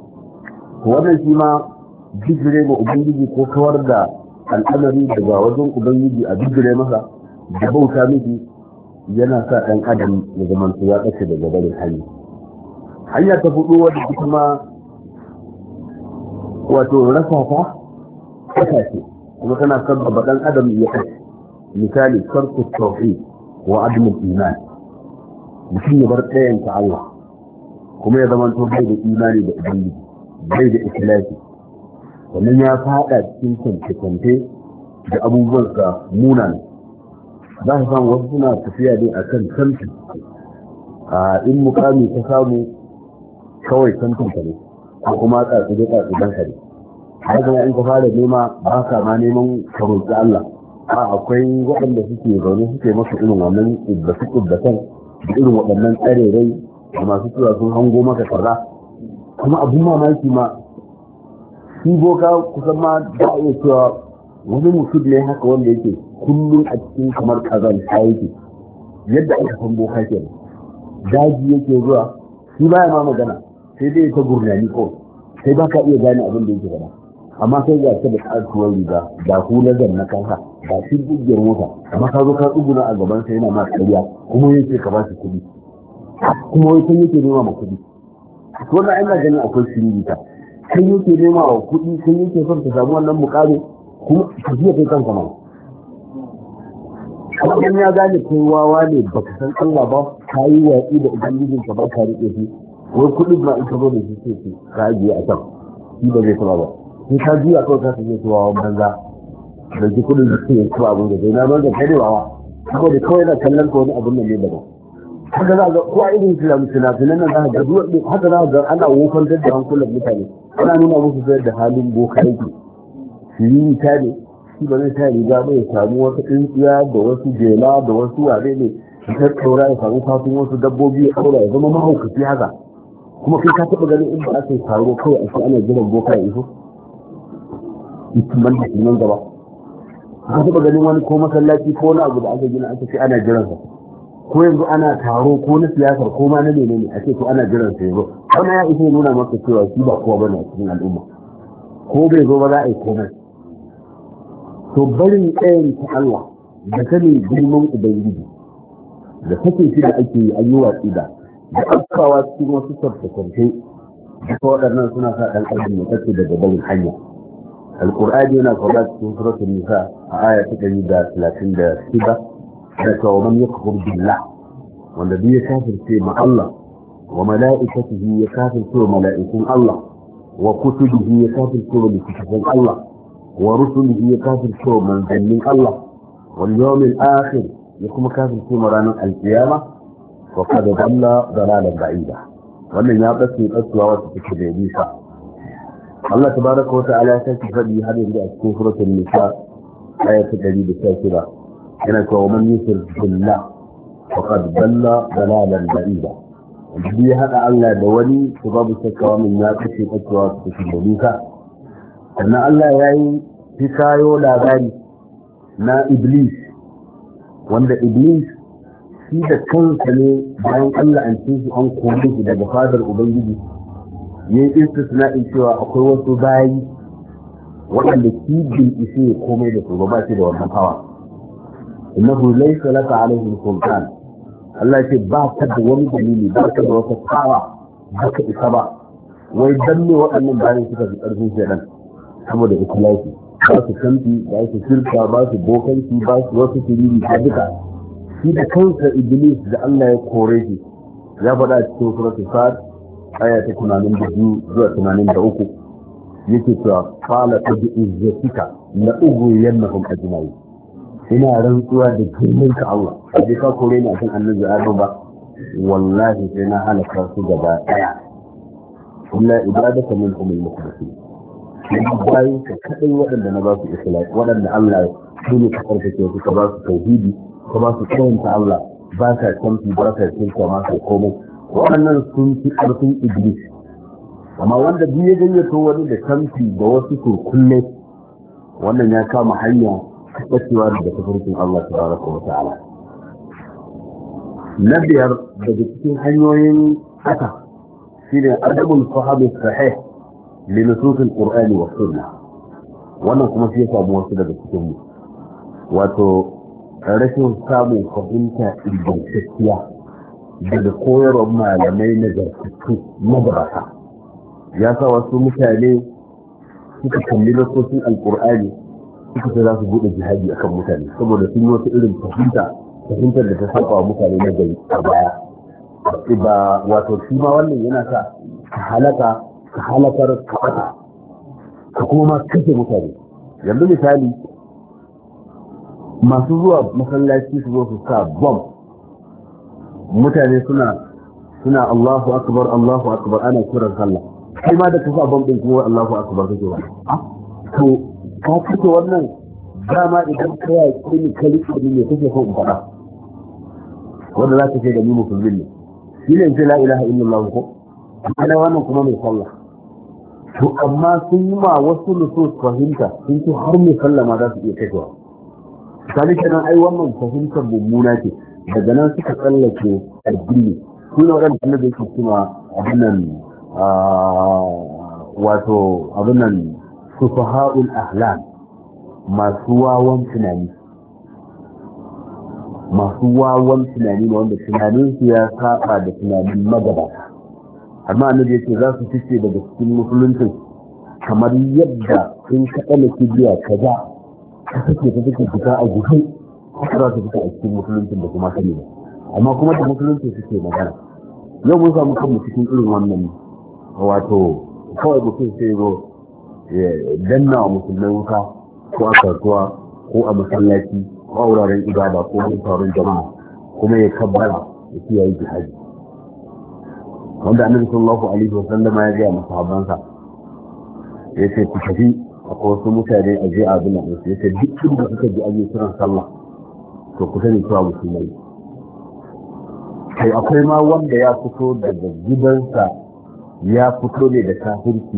ku. Wannan shi ma bijire ma ubangiji ko kawar da al'amari daga wajen ubangiji a bijire masa da bauta miki yana sa ɗan adam ya zama ya ɗace daga barin hanya ta fudu wadda kuma wato rasa ta kasa ce kuma tana sabbaba dan adam ya kai misali sarku tauhid wa adamul iman mutum ya bar ɗayan ta Allah kuma ya zama to bai da imani da ubangiji bai da ikhlasi wannan ya fada cikin kante da abubuwan sa munana za ka samu wasu suna tafiya dai akan kanti in mukami ta samu kawai kantin ka ne ko kuma tsatsi dan ka ne haka in ka fara nema ba ka ma neman ka roƙi Allah akwai waɗanda suke zaune suke masa irin wannan kubbatan da irin waɗannan tsarerai da masu cewa sun hango maka kaza kuma abun mamaki ma shi boka kusan ma da iya cewa wani mutum ne haka wanda yake kullum a cikin kamar kazanta yake yadda aka san boka ke daji yake zuwa shi baya ma magana sai dai ta gurnani ko sai ba ka iya gane abin da yake faɗa amma sai ga ta da kasuwar riga da hular na kanka ba shi gugiyar mota amma ka zo ka tsuguna a gaban sa yana ma ƙarya kuma yake ka ba shi kuɗi kuma wai kun yake nema ma kuɗi wannan ina ganin akwai shiririta kun yake nema wa kuɗi kun yake son ta samu wannan muƙami kuma ka jiya kai kanka ma kuma ya gane kai wawa ne baka san Allah ba ka yi watsi da ubangijin ka ba ka riƙe shi wai kuɗin ma in ka zo da shi sai ka ajiye a can shi ba zai taɓa ba sai ka juya kawai ka tafiye su wawan banza da ji kudin da suke su abin da zai na banza karewa saboda kawai na kallon ka wani abin nan ne daban haka za ga ko a irin filafinan nan za ga haka za ga ana wofantar da hankulan mutane ana nuna musu sayar da halin boka yake shiriri ta ne shi ba zai sa riga ba ya samu wata tsintsiya da wasu jela da wasu ware ne ya tattaura ya samu fatun wasu dabbobi ya ɗaura ya zama mahaukaci haka kuma kai ka taɓa ganin inda aka yi taro kawai a ce ana jiran boka ya iso ban da sunan gaba ka taɓa ganin wani ko masallaci ko wani abu da aka gina aka ce ana jiran sa ko yanzu ana taro ko na siyasar ko ma na menene a ce ko ana jiran sa yanzu wannan ya isa nuna maka cewa shi ba kowa bane a cikin al'umma ko bai zo ba za a yi komai to barin tsayin ta Allah da sanin girman ubangiji da sake shi da ake yi an yi watsi da afkawa cikin wasu sarfakarfe duka waɗannan suna sa ɗan ƙarfin ya tafi daga barin hanya alƙur'ani yana faɗa cikin suratul nisa a aya ta 136 da cewa man yakfur billah wanda duk ya kafirce ma Allah wa mala'ikatihi ya kafirce wa mala'ikun Allah wa kutubihi ya kafirce wa littattafan Allah wa rusulihi ya kafirce wa manzannin Allah wal yawmil akhir ya kuma kafirce ma ranar alkiyama wa qad dalla dalalan ba'ida wannan ya bace kasuwa wata take da nisa Allah tabaraka wa ta'ala ya saki fadi har yanzu a cikin suratul nisa aya ta 116 yana cewa man yusir billah faqad dalla dalalan ba'ida wanda ya hada Allah da wani to babu shakka min ya kace kasuwa ta take da nisa sannan Allah ya yi fikayo labari na Iblis wanda Iblis shi da kansa ne bayan Allah an ce shi an kore shi daga fadar Ubangiji ya yi istisna'in cewa akwai wasu bayi waɗanda shi bin ishe komai da su ba shi da wannan hawa innahu laysa laka alaihim sultan Allah ce ba ka da wani dalili ba ka da wata hawa ba ka isa ba wai dan ne waɗannan bayan suka fi ƙarfin shedan saboda ikhlasi ba su kanti ba su shirka ba su bokanci ba su wasu kiriri ta duka shi da kansa Iblis da Allah ya kore shi ya faɗa cikin suratul Sad aya ta 82 zuwa 83 yake cewa qala bi izzatika la ughwiyannahum ajma'in ina rantsuwa da girman ka Allah sai ka kore ni akan annabi Adam ba wallahi sai na halaka su gaba daya illa ibadaka minhum al-mukhlasin bayan ka kadai waɗanda na ba su ikhlas waɗanda Allah ya ne ka karfafe su ka ba su tauhidi ka ba su tsayanta Allah ba ka tamfi ba ka tinka ma ka komai waɗannan sun fi ƙarfin Iblis amma wanda duk ya gayyato wani da tamfi da wasu turkulle wannan ya kama hanya tabbacewa daga tafarkin Allah tabaraka wa ta'ala na biyar daga cikin hanyoyin haka shine adabul sahabi sahih li nusus al-qur'ani wa sunnah wannan kuma shi ya samu wasu daga cikin mu wato rashin samun fahimta ingantacciya daga koyarwar malamai na gartattu na gabata ya sa wasu mutane suka kalli nassosin alqur'ani suka ce za su buɗe jihadi akan mutane saboda sun yi wata irin fahimtar da ta saba wa mutane na gari a baya ba wato shi ma wannan yana sa ka halakar ka kuma kashe mutane. Yanzu misali masu zuwa masallaci su zo su sa bom, mutane suna Allahu akbar ana kiran sallah, kai ma da ka sa bom din kuma Allahu akbar kake wa to ka kace wannan dama idan ka yi kini kalli ne kake so in faɗa wanda za ka ce da ni musulmi ne shi ne sai la ilaha illallah ko ana wannan kuma mai sallah. To amma sun yi ma wasu nusus fahimta sun ce har mai sallah ma za su iya kashewa. Misali kenan ai wannan fahimtar mummuna ce daga nan suka tsallake addini su ne waɗanda annabi yake cewa abin nan sufaha'ul ahlam masu wawan tunani ne wanda tunaninsu ya saba da tunanin magabata. Amma annabi yake za su fice daga cikin musulunci kamar yadda in ka ɗana kibiya kaza ka sake ta take fita a gudu ka za ta fita a cikin musulunci da kuma sani ba, amma kuma da musulunci suke magana. Yau mun samu kanmu cikin irin wannan wato kawai mutum sai zo ya danna wa musulmai wuka ko a kasuwa ko a masallaci ko a wuraren ibada ko wani taron jama'a kuma ya kabbara ya kiyaye jihadi, wanda annabi sallallahu alaihi wa sallam ya ga masahabansa yace ku tafi akwai wasu mutane a je abin nan yace duk inda suka ji an yi kiran sallah to ku sani cewa musulmai kai akwai ma wanda ya fito daga gidansa ya fito ne da kafirci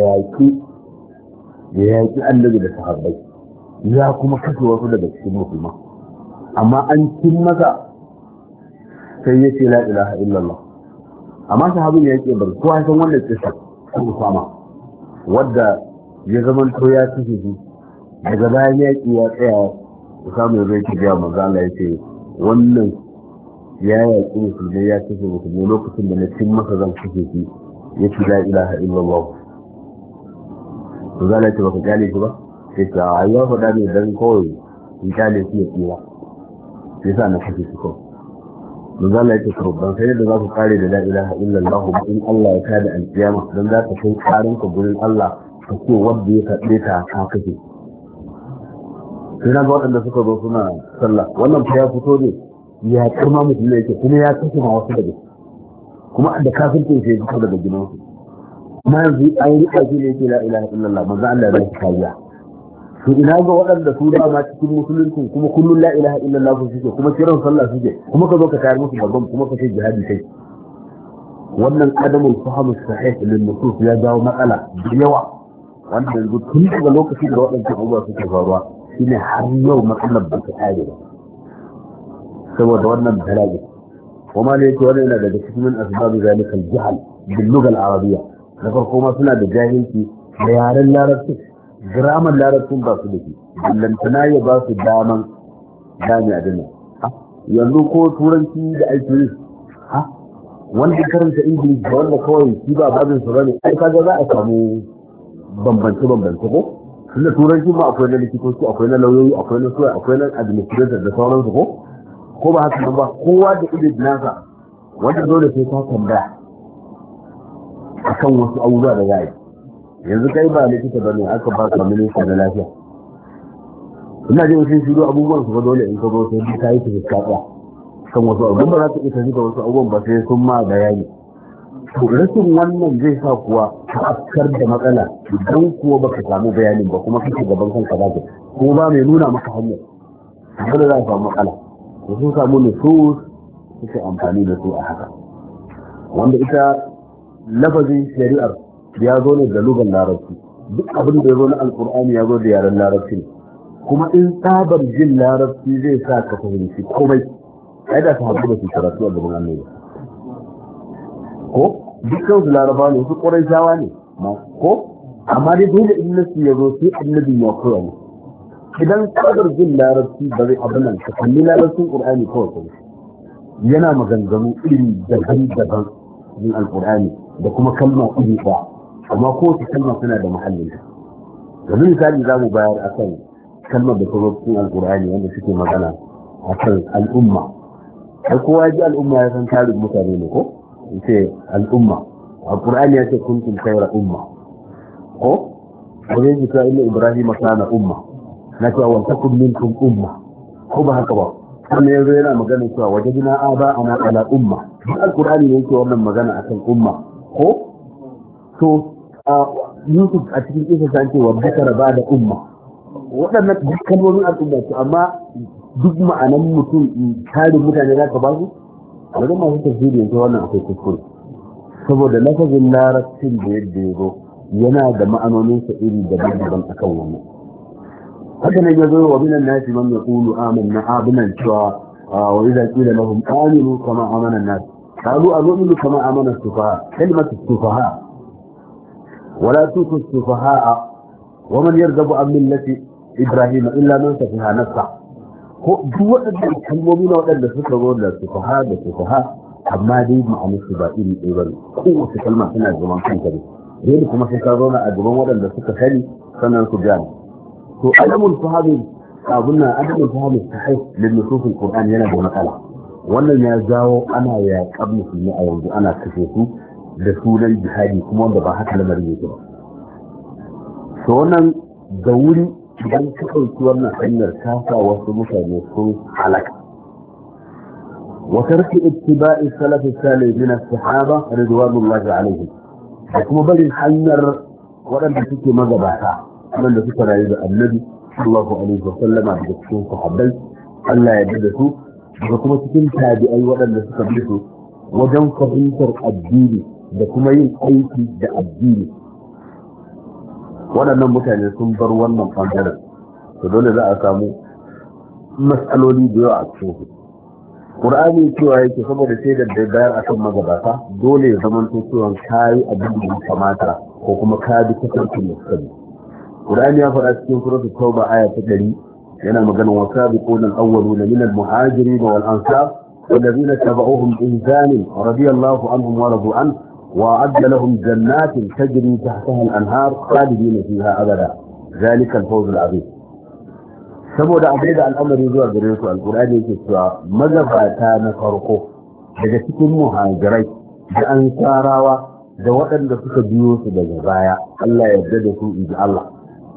ya yaki annabi da sahabbai ya kuma kashe wasu daga cikin musulman, amma an kin masa sai yace la ilaha illallah. Amma sahabin ya yake bar kowa san wannan kisa ko Usama wadda ya zaman to ya kashe shi daga bayan yaki ya tsaya Usama zai ci ga manzo Allah yace wannan ya yaki musulmi ya kashe musulmi lokacin da na cin masa zan kashe shi yace la ilaha illallah. To zalai ce baka gane shi ba sai ka ayyuka faɗa ne dan kawai in gane shi ya tsira sai sa na kashe shi kawai. Manzo Allah yake kurban sai da za ku kare da la ilaha illallah in Allah ya kada alkiyama dan za ka kai karin ka gurin Allah ka ce wanda ya kaɗe ta ka kake. Sai na ga waɗanda suka zo suna sallah wannan fa ya fito ne ya kirma mutum ne yake kuma ya kashe ma wasu daga kuma da kafircin sai ya fito daga gidansu kuma yanzu an riƙa shi ne yake la ilaha illallah manzo Allah ya ba shi kariya. To ina ga waɗanda su dama cikin musulunci kuma kullum la ilaha illallah suke kuma kiran sallah suke kuma ka zo ka tayar musu babban kuma ka ce jihadi kai. Wannan adamul fahimu sahih lil nusus ya jawo matsala da yawa wanda yanzu tun daga lokacin da waɗannan abubuwa suke faruwa shine har yau matsalar ba ta kare ba saboda wannan bala'i. Kuma ne yake wannan yana daga cikin asbabu zalikal jahl bil lugha al arabiyya. Na farko ma suna da jahilci da yaren larabci, gramar larabcin ba su da shi, ballantana ya ba su daman gane a dina. Yanzu ko turanci da aiki yi, wanda karanta ingilishi da wanda kawai shi ba babin su bane, ai kaga za a samu bambance ko? Tunda turanci ma akwai na likitoci, akwai na lauyoyi, akwai na suwa, akwai na administrator da sauransu ko ba haka ba, kowa da ilimi nasa wanda dole sai ka tambaya akan wasu abubuwa da za a yi. Yanzu kai ba likita bane aka ba ka minista da lafiya, ina jin sun shigo abubuwan su ba dole in ka zo sai ka yi su tsaka kan wasu abubuwan ba za ka iya shiga wasu abubuwan ba sai sun ma bayani. To rashin wannan zai sa kuwa ka afkar da matsala idan kuwa baka samu bayanin ba kuma kake gaban kanka ba ko ba mai nuna maka hanyar dole za ka samu matsala. To sun samu nusus suke amfani da su a haka, wanda ita lafazin shari'ar ya zo ne da lugan larabci, duk abin da ya zo na alkur'ani ya zo da yaren larabci, kuma in tsabar jin larabci zai sa ka fahimci komai ai da sahabbai da su karatu a gaban annabi ko dukkan su laraba ne su quraishawa ne ko amma dai dole in nasu ya zo sai annabi ya koya ne. Idan tsabar jin larabci ba zai abin nan ka kalli larabcin qur'ani kawai kuma yana maganganu iri daban-daban jin alkur'ani da kuma kalma iri ɗaya amma kowace kalma tana da muhallinta. yanzu misali za mu bayar akan kalmar da ta zo cikin alkur'ani wanda suke magana akan al'umma. sai kowa ji al'umma ya san tarin mutane ne ko ce al'umma alkur'ani ya ce kuntum khayra umma ko wajen jika illa ibrahim kana umma na cewa wa takum minkum umma ko ba haka ba sannan yanzu yana magana cewa wajadna aba ana ala umma alkur'ani ne yake wannan magana akan umma ko to Yusuf a cikin kisa san ce wa bakara ba da umma waɗannan kalmomin al'umma su amma duk ma'anan mutum tarin mutane za ka ba su a wajen masu tafsiri yanzu wannan akwai kuskure saboda lafazin larabcin da yadda ya zo yana da ma'anoninsa iri daban-daban akan wannan haka nan ya zo wa minan nasi man yaqulu amanna abinan cewa wa idza qila lahum aminu kama amana an-nas qalu anu'minu kama amana as-sufaha kalimatu as-sufaha ولا تؤتوا السفهاء ومن يرغب عن ملة إبراهيم إلا من سفها نفسه duk waɗanda kalmomi na waɗanda suka zo da sufaha da sufaha amma dai ma'anar su ba iri ɗaya bane kowace kalma tana zaman kanta ne dole kuma sai ka zauna a gaban waɗanda suka sani sannan su gane to adamul fahamin abun nan adamul fahamin sahih lil nusus alquran yana da matsala wannan ya jawo ana yaƙar musulmi a yanzu ana kashe su da sunan jihadi kuma wanda ba haka lamarin yake ba to wannan da wuri idan ka ɗauki wannan hanyar kasa wasu mutane sun halaka wa tarki ittiba'i salaf salih min as-sahaba ridwanullahi alaihim da kuma barin hanyar waɗanda suke magabata wanda suka rayu da annabi sallallahu alaihi wa sallama da cikin sahabbai Allah ya yarda da su da kuma cikin tabi'ai waɗanda suka bi su wajen fahimtar addini da kuma yin aiki da addini waɗannan mutane sun bar wannan ɓangaren to dole za a samu matsaloli da yawa a cikin su Qur'ani cewa yake saboda sai da bayar akan magabata dole ya zama to cewa kai abin da ya kamata ko kuma ka bi tafarkin musulmi Qur'ani ya faɗa cikin suratul Tauba aya ta 100 yana magana wa sabiquna al-awwaluna min al-muhajirin wal ansar والذين تبعوهم بإحسان رضي الله عنهم ورضوا عنه وأعد لهم جنات تجري تحتها الأنهار خالدين فيها أبدا ذلك الفوز العظيم saboda abin da al'amari zuwa gare su alƙur'ani yake cewa magabata na farko daga cikin muhajirai da ansarawa da waɗanda suka biyo su daga baya Allah ya yarda da su inji Allah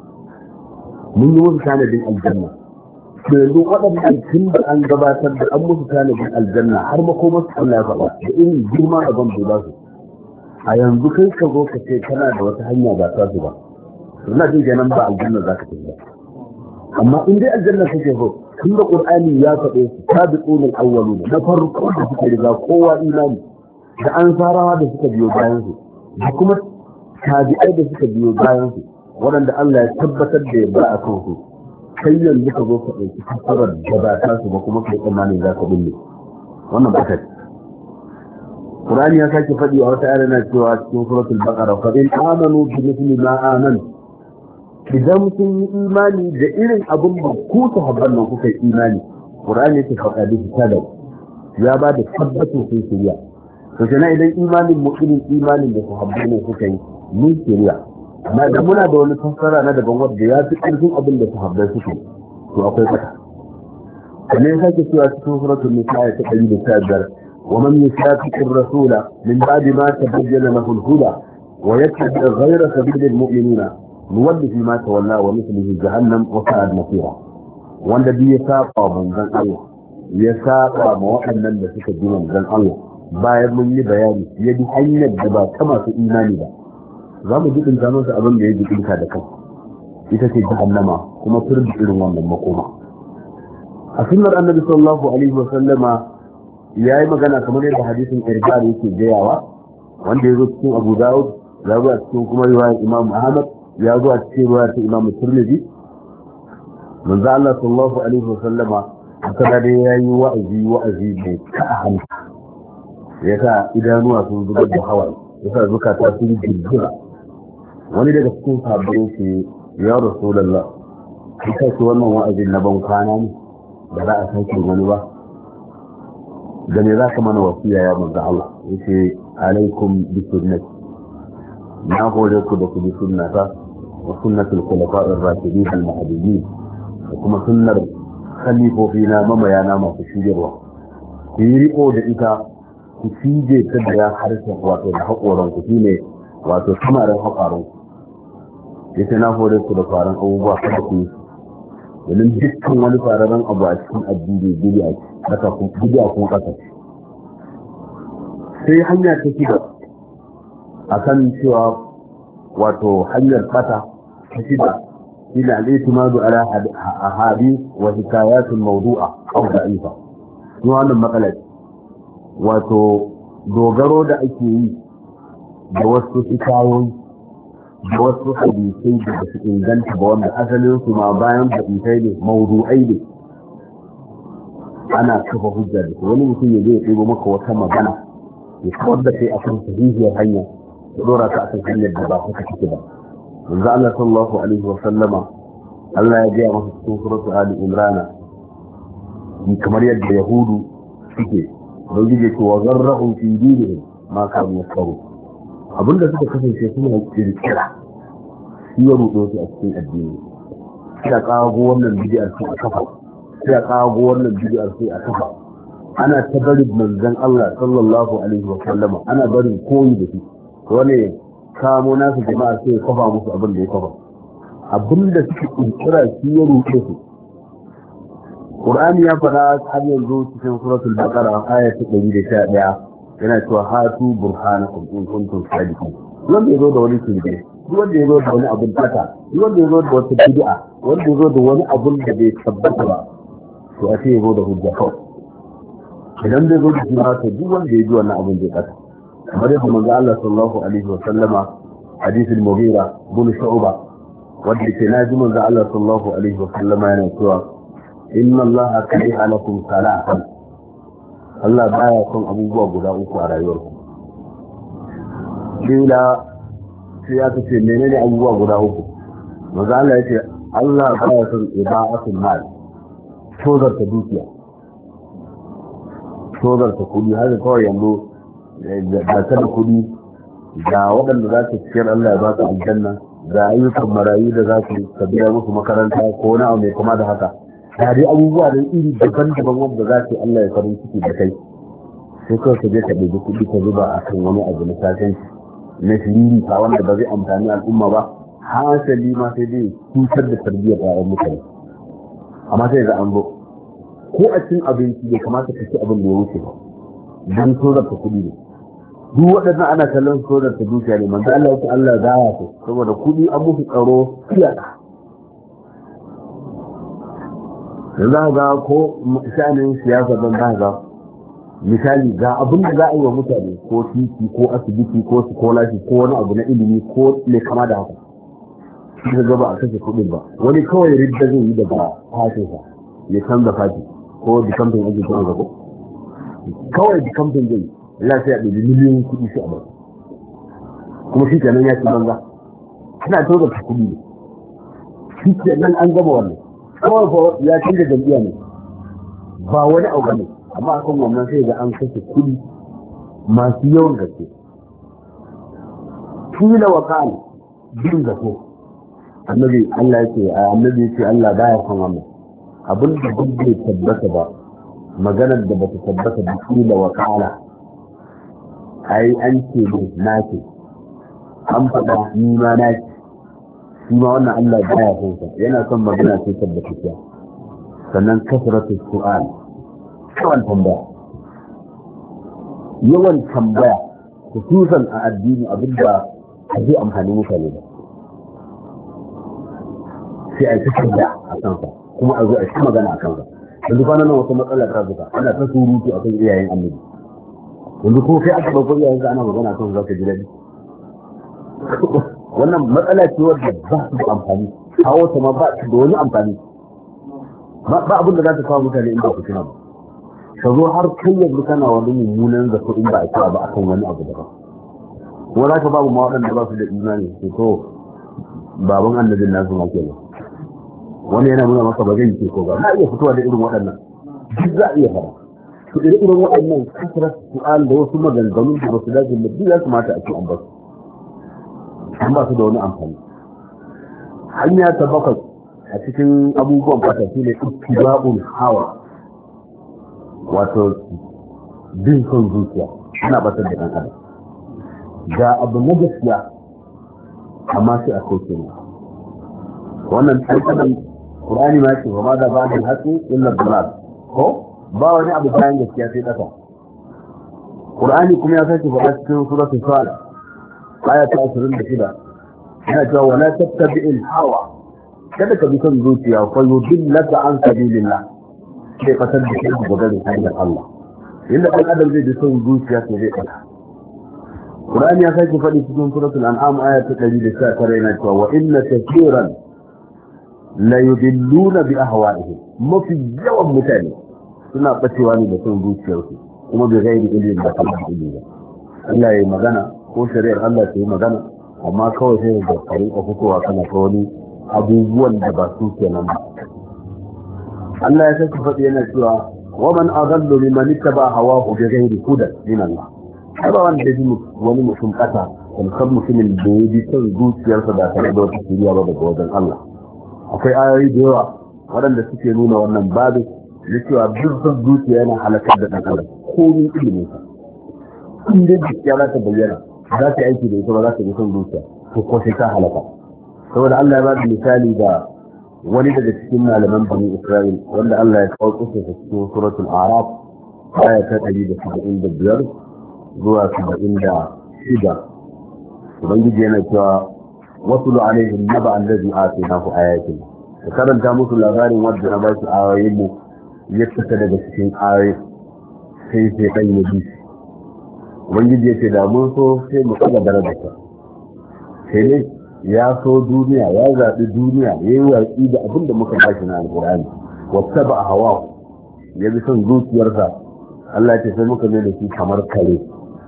mun yi musu tanadin aljanna yanzu waɗannan tun da an gabatar da an musu tanadin aljanna har makomar su Allah ya faɗa da irin girma a ban ba su a yanzu kai ka zo ka ce kana da wata hanya ba ta su ba ina jin kenan ba aljanna za ka tafi ba amma in dai aljanna kake so tun da qur'ani ya faɗe su sabiqun al-awwalun na farko da suke riga kowa imani da ansarawa da suka biyo bayan su da kuma tabi'ai da suka biyo bayan su waɗanda Allah ya tabbatar da yadda a kan su kai yanzu ka zo ka ɗauki kasarar da ba ta su ba kuma kai tsammani za ka bulle wannan ba ta Qur'ani ya sake faɗi a wata ayar na cewa cikin suratul baqara fa in amanu bi mithli ma amanu idan sun yi imani da irin abin da ku sahabban nan kuka yi imani Qur'ani yake faɗa da kitabin ya ba da tabbacin sun shirya to kenan idan imanin mu irin imanin da sahabban nan suka yi mun shirya amma da muna da wani fassara na daban wanda ya fi ƙarfin abin da sahabbai suke to akwai fata kamar ya sake cewa cikin suratul nisa ta 115 ومن يشاقق الرسول من بعد ما تبين له الهدى ويتبع غير سبيل المؤمنين نوله ما تولى ومثله جهنم وساءت مصيرا wanda bi ya saba manzon Allah ya saba ma waɗannan da suka bi manzon Allah bayan mun yi bayani ya bi hanyar da ba ta masu imani ba za mu ji dinka masa abin da ya ji dinka da kai ita ce jahannama kuma turbi irin wannan makoma a sunnar annabi sallallahu alaihi wa sallama ya yi magana kamar yadda hadisin irgar yake gayawa wanda ya zo cikin abu dawud ya zo a cikin kuma riwayar imam ahmad ya zo a cikin riwayar ta imam tirmidhi manzo Allah sallallahu alaihi wasallama aka da yayi wa'azi mai ta'ahanta yasa idanuwa sun zubar da hawaye yasa zukata sun jirgira wani daga cikin sahabbai ce ya rasulullah kai ce wannan wa'azin na ban kwana ne ba za a sake wani ba da me za ka mana wasiya ya manzo Allah yace alaikum bi sunnati na hore ku da ku bi sunnata وسنة الخلفاء الراشدين المهديين وكما سنة خليفة فينا مميانا ما تشيروا كيريقو دئتا كسيجي تبيا حرسة واتو الحقوران كسيني واتو سمار الحقاران يتنافو لكو دفاران أبوبا حدثي ولم جدكم ونفاران أبو أشكين الديني بيجي أكون قتل sai hanya ta shida akan cewa wato hanyar fata ta shida ila al-i'timadu ala ahadith wa hikayat al-mawdu'a aw da'ifa ni wannan matsalar wato dogaro da ake yi da wasu hikayoyi da wasu hadisai da su inganta ba wanda asalin su ma bayan da ne mawdu'ai ne ana kafa hujja da wani mutum ya je ya ɗebo maka wata magana ya kawar da kai akan sahihiyar hanya ya dora ta akan hanyar da ba ta kake ba manzo Allah sallallahu alaihi wa sallama Allah ya gaya masa cikin suratul Ali Imran kamar yadda yahudu suke ubangiji ce wa zarrahum fi dinihim ma kanu yaftaru abinda suka kasance suna kirkira shi ya rudo su a cikin addini sai kago wannan bid'ar sai a kafa sai kago wannan bid'ar sai a kafa ana ta barin manzon Allah sallallahu alaihi wa sallama ana barin koyi da shi wani kamo nasu jama'a sai ya kafa musu abin da ya kafa abin da suke kirkira shi ya rufe su Qur'ani ya faɗa har yanzu cikin suratul Baqara aya ta 111 yana cewa hatu burhanakum in kuntum sadiqin wanda yazo da wani kirkire wanda yazo da wani abin fata wanda yazo da wata bid'a wanda yazo da wani abin da bai tabbata ba to a ce yazo da hujja kawai idan bai zo da shi ba to duk wanda ya ji wannan abin zai kasa kamar yadda manzo Allah sallallahu alaihi wa sallama hadith al-Mughira bin Shu'ba wanda ke naji manzo Allah sallallahu alaihi wa sallama yana cewa inna Allah kariha lakum salatan Allah baya son abubuwa guda uku a rayuwarku kila sai ya ce menene abubuwa guda uku manzo Allah ya ce Allah baya son ibadatul mal tozar ta dukiya tozar ta kudi haka kawai yanzu da ta da kudi ga waɗanda za su ciyar Allah ya ba su aljanna ga ayyukan marayu da za su ka biya musu makaranta ko na mai kuma da haka da dai abubuwa da iri daban-daban wanda za su Allah ya farin ciki da kai sai kawai ka je ka ɗauki kuɗi ka zuba a kan wani abu na safen na shiriri ta wanda ba zai amfani al'umma ba hasali ma sai dai cutar da tarbiyyar ƴaƴan mutane amma sai ga an zo ko a cikin abinci bai kamata ka ci abin da ya wuce ba don tozarta kuɗi ne duk waɗannan ana kallon tozarta dukiya ne manzo Allah ya ce Allah ya gaya su saboda kuɗi an musu tsaro fiyaɗa yanzu ga ko sha'anin siyasa don za ga misali ga abin da za a yi wa mutane ko titi ko asibiti ko scholarship ko wani abu na ilimi ko mai kama da haka shi ga ba a kashe kuɗin ba wani kawai ridda zai yi daga fashinsa ya canza fati ko da kamfin ake kuma gaba kawai da kamfin zai ya sai a ɗabi miliyoyin kuɗi shi a bai kuma shi kenan ya ci banza ana tauga ta kuɗi ne shi kenan an gama wannan kawai fa ya canza jam'iyya ne ba wani abu ne amma akan wannan sai ga an kashe kuɗi masu yawan gaske kila wa kan bin gaske annabi Allah yake annabi yake Allah baya son wannan abin da duk bai tabbata ba maganar da bata tabbata da kila wa kala ai an ce ne nake an faɗa ni ma nake shi ma wannan Allah baya son sa yana son magana sai tabbata sannan kasratu su'al yawan tambaya khususan a addini abin da zai amfani mutane ba sai a yi tambaya a kansa kuma a zo a shi magana a kansa yanzu kwanan nan wata matsala ta zuka ana ta surutu a kan iyayen annabi yanzu ko kai aka ɗauko iyayen ana magana a kan za ka ji daɗi wannan matsala ce wadda ba su da amfani kawo ta ma ba da wani amfani ba abin da za ta kawo mutane in ba ku tuna ba ka zo har kai yanzu kana wani mummunan zato in ba a cewa ba akan wani abu daban kuma za ka babu ma waɗanda ba su da imani su to baban annabin nasu ma kenan wani yana nuna maka ba zai ce ko ba na iya fitowa da irin waɗannan duk za a iya fara to irin waɗannan kasar su'al da wasu maganganun da ba su dace da duk ya kamata a ce an ba su da wani amfani hanya ta bakwai a cikin abubuwan fata shi ne ittiba'ul hawa, wato bin son zuciya ana batar da ɗan adam. Ga abu na gaskiya amma sai a kauce ne. Wannan ɗan adam Qur'ani ma ce ba da ba da hatsi illa dalal, ko ba wani abu bayan gaskiya sai ƙasa. Qur'ani kuma ya sake faɗa cikin suratul Fatiha aya ta 26 yana cewa wala tattabi'il hawa, kada ka bi son zuciya fa yudillaka an sabilillah, sai fatar da kai ga garin hanyar Allah. Inda ɗan adam zai bi son zuciya sai zai ɗaga. Qur'ani ya sake faɗi cikin suratul An'am aya ta 119 yana cewa wa inna kathiran la yudilluna bi ahwa'ihim, mafi yawan mutane suna bacewa ne da son zuciyarsu kuma bai gairi ilimin da kuma ilimi ba. Allah ya yi magana ko shari'ar Allah ta yi magana amma kawai sai da karin fitowa kana ta wani abubuwan da ba su kenan ba. Allah ya sake faɗi yana cewa wa man adallu mimman ittaba hawahu bi ghairi hudan min Allah. Ai ba wanda ji wani mutum kasa kan mutumin da ya bi son zuciyarsa da tare da wata shiriya ba daga wajen Allah. Akwai ayoyi da yawa waɗanda suke nuna wannan babu da cewa duk son zuciya yana halakar da ɗan adam ko min ilimin sa. In dai gaskiya za ta bayyana za ta aiki da ita ba za ta bi son zuciya to ko sai ta halaka. Saboda Allah ya ba da misali da wani daga cikin malaman bani Isra'il wanda Allah ya kawo kusa ta cikin suratul A'raf aya ta 175 zuwa 76. Ubangiji yana cewa wasu alaihim naba allazi atainahu ayatin, ka karanta musu labarin wanda na ba su ayoyin mu ya fita daga cikin ayoyi sai dan ya bi. Ubangiji ya ce da mun so sai mu kaga darajarsa, sai ne ya so duniya, ya zaɓi duniya, ya yi watsi da abin da muka bashi na alƙur'ani, wata ba a hawa ya bi son zuciyarsa. Allah ya ce sai muka ne da shi kamar kare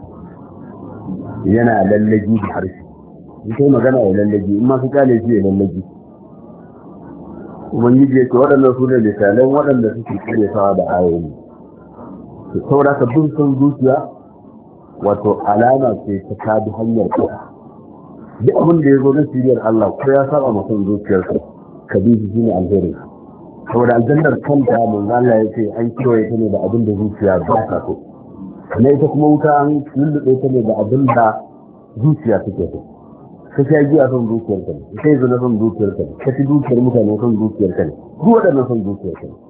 yana lallaji da harshe, in kai magana ya lallaji, in ma su kale shi ya lallaji. Ubangiji ya ce waɗannan su ne misalan waɗanda suke karesawa da ayoyi. Saboda ka bin son zuciya wato alama ce ta tabi hanyar ƙasa. Duk abin da ya zo na siriyar Allah ko ya saba mutum zuciyarsa ka bi shi shine alheri. Saboda aljannar kanta manzo Allah ya ce an kiwaye ta ne da abin da zuciya ba ta so. Na ita kuma wuta an lullube ta ne da abin da zuciya take so. Ka sha giya son zuciyarka ne, ka yi zina son zuciyarka ne, ka ci dukiyar mutane son zuciyarka ne, duk waɗannan son zuciyarka ne.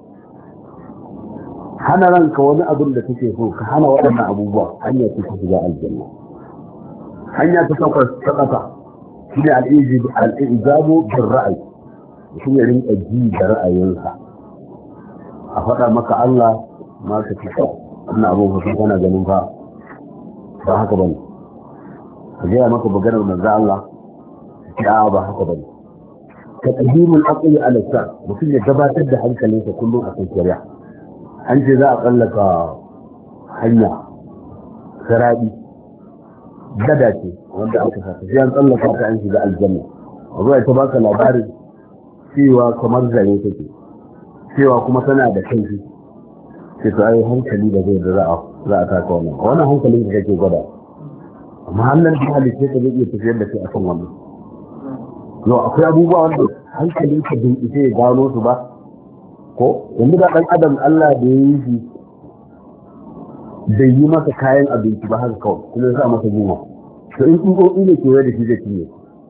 Hana ranka wani abin da kake so, ka hana waɗannan abubuwa, hanya ce ta shiga aljanna. Hanya ta saukar ta ƙasa shi ne al'ijabu bin ra'ayi, mutum ya rinka ji da ra'ayinsa. A faɗa maka Allah ma ka ci sa, wannan abin mutum kana ganin fa ba haka bane. Ka gaya maka maganar manzo Allah, ya ba haka bane. Taqdimul aqli ala shar, mutum ya gabatar da hankalinsa kullum a kan shari'a. An ce za a tsallaka hanya sarabi gada ce wanda aka saka sai an tsallaka ta an shiga aljanna. Zuwa ta baka labarin cewa kamar zare take, cewa kuma tana da kaifi, sai to ai hankali da zai da za a taka wannan hankalin da kake gwada, amma hannun da halitta ka zai iya tafiyar da kai akan wannan. Yau akwai abubuwa wanda hankalin ka bai isa ya gano su ba, ko yanzu da ɗan adam Allah da ya yi shi bai yi masa kayan abinci ba haka kawai kuma ya sa masa yunwa, to in tsutsotsi ne kewaye da shi zai cinye.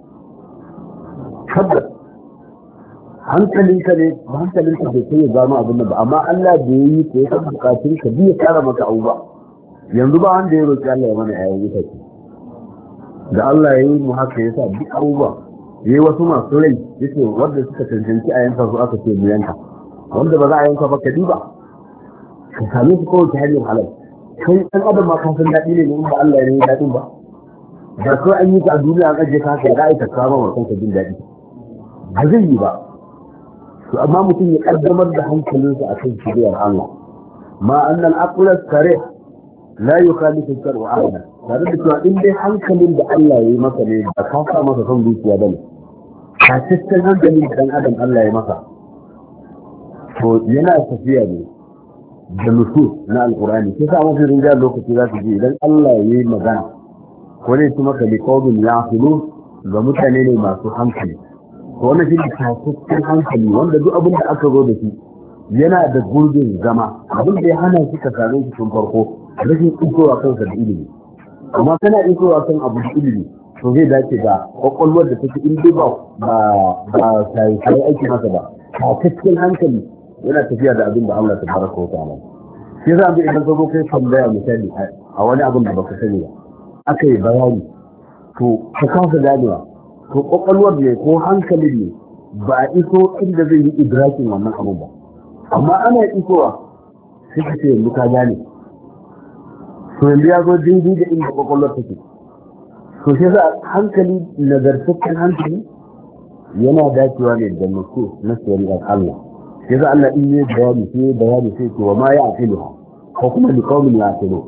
Tabbas hankalinka ne ba hankalinka bai kai ya gano abin nan ba, amma Allah da ya yi ko ya san bukatun ka biya tsara maka abubuwa. Yanzu ba wanda ya roƙi Allah ya mana yayin itace, da Allah ya yi mu haka ya sa duk abubuwa, ya yi wasu masu rai yake wanda suka cancanci a yanka su aka ce mu yanka, wanda ba za a yanka ba ka diba ka same su kowace hanyar halal. Kai ɗan adam ma kan san daɗi ne in ba Allah ya yi daɗin ba, da kawai an yi ka a duniya an ajiye ka haka za a yi ka kama wa kanka jin daɗi ba zai yi ba. To amma mutum ya ƙaddamar da hankalinsa a kan shiriyar Allah, ma annal aqla sare la yukhalifu shar'u ahada, tare da cewa in dai hankalin da Allah ya yi maka ne ba ka sa masa son zuciya bane, ka tattalin hankalin da ɗan adam Allah ya maka, to yana tafiya ne da nusus na alkurani. Sai sa mafi rinjiyar lokaci za su ji idan Allah ya yi magana ko ne su maka liqawmin ya'qilun, ga mutane ne masu hankali, to wannan shi ne tasirin hankali wanda duk abin da aka zo da shi yana da gurbin zama. Abin da ya hana shi ka same shi tun farko rashin isowa kansa da ilimi, amma kana isowa kan abu da ilimi to zai dace da kwakwalwar da take in dai ba sai aiki masa ba. Tasirin hankali yana tafiya da abin da Allah tabaraka wa ta'ala. Sai za a bi idan ka zo kai tambaya misali a wani abin da baka sani ba aka yi bayani to ka kasa ganewa to kwakwalwar ne ko hankalin ne ba a iso inda zai yi idrakin wannan abin ba, amma ana isowa sai ka ce yanzu ka gane to yanzu ya zo daidai da inda kwakwalwar take. to sai za hankali nagartaccen hankali yana dacewa ne da nusu na shari'ar Allah. sai za Allah in yi bayani sai ce wa ma ya afilu ko kuma da kaumin ya afilu.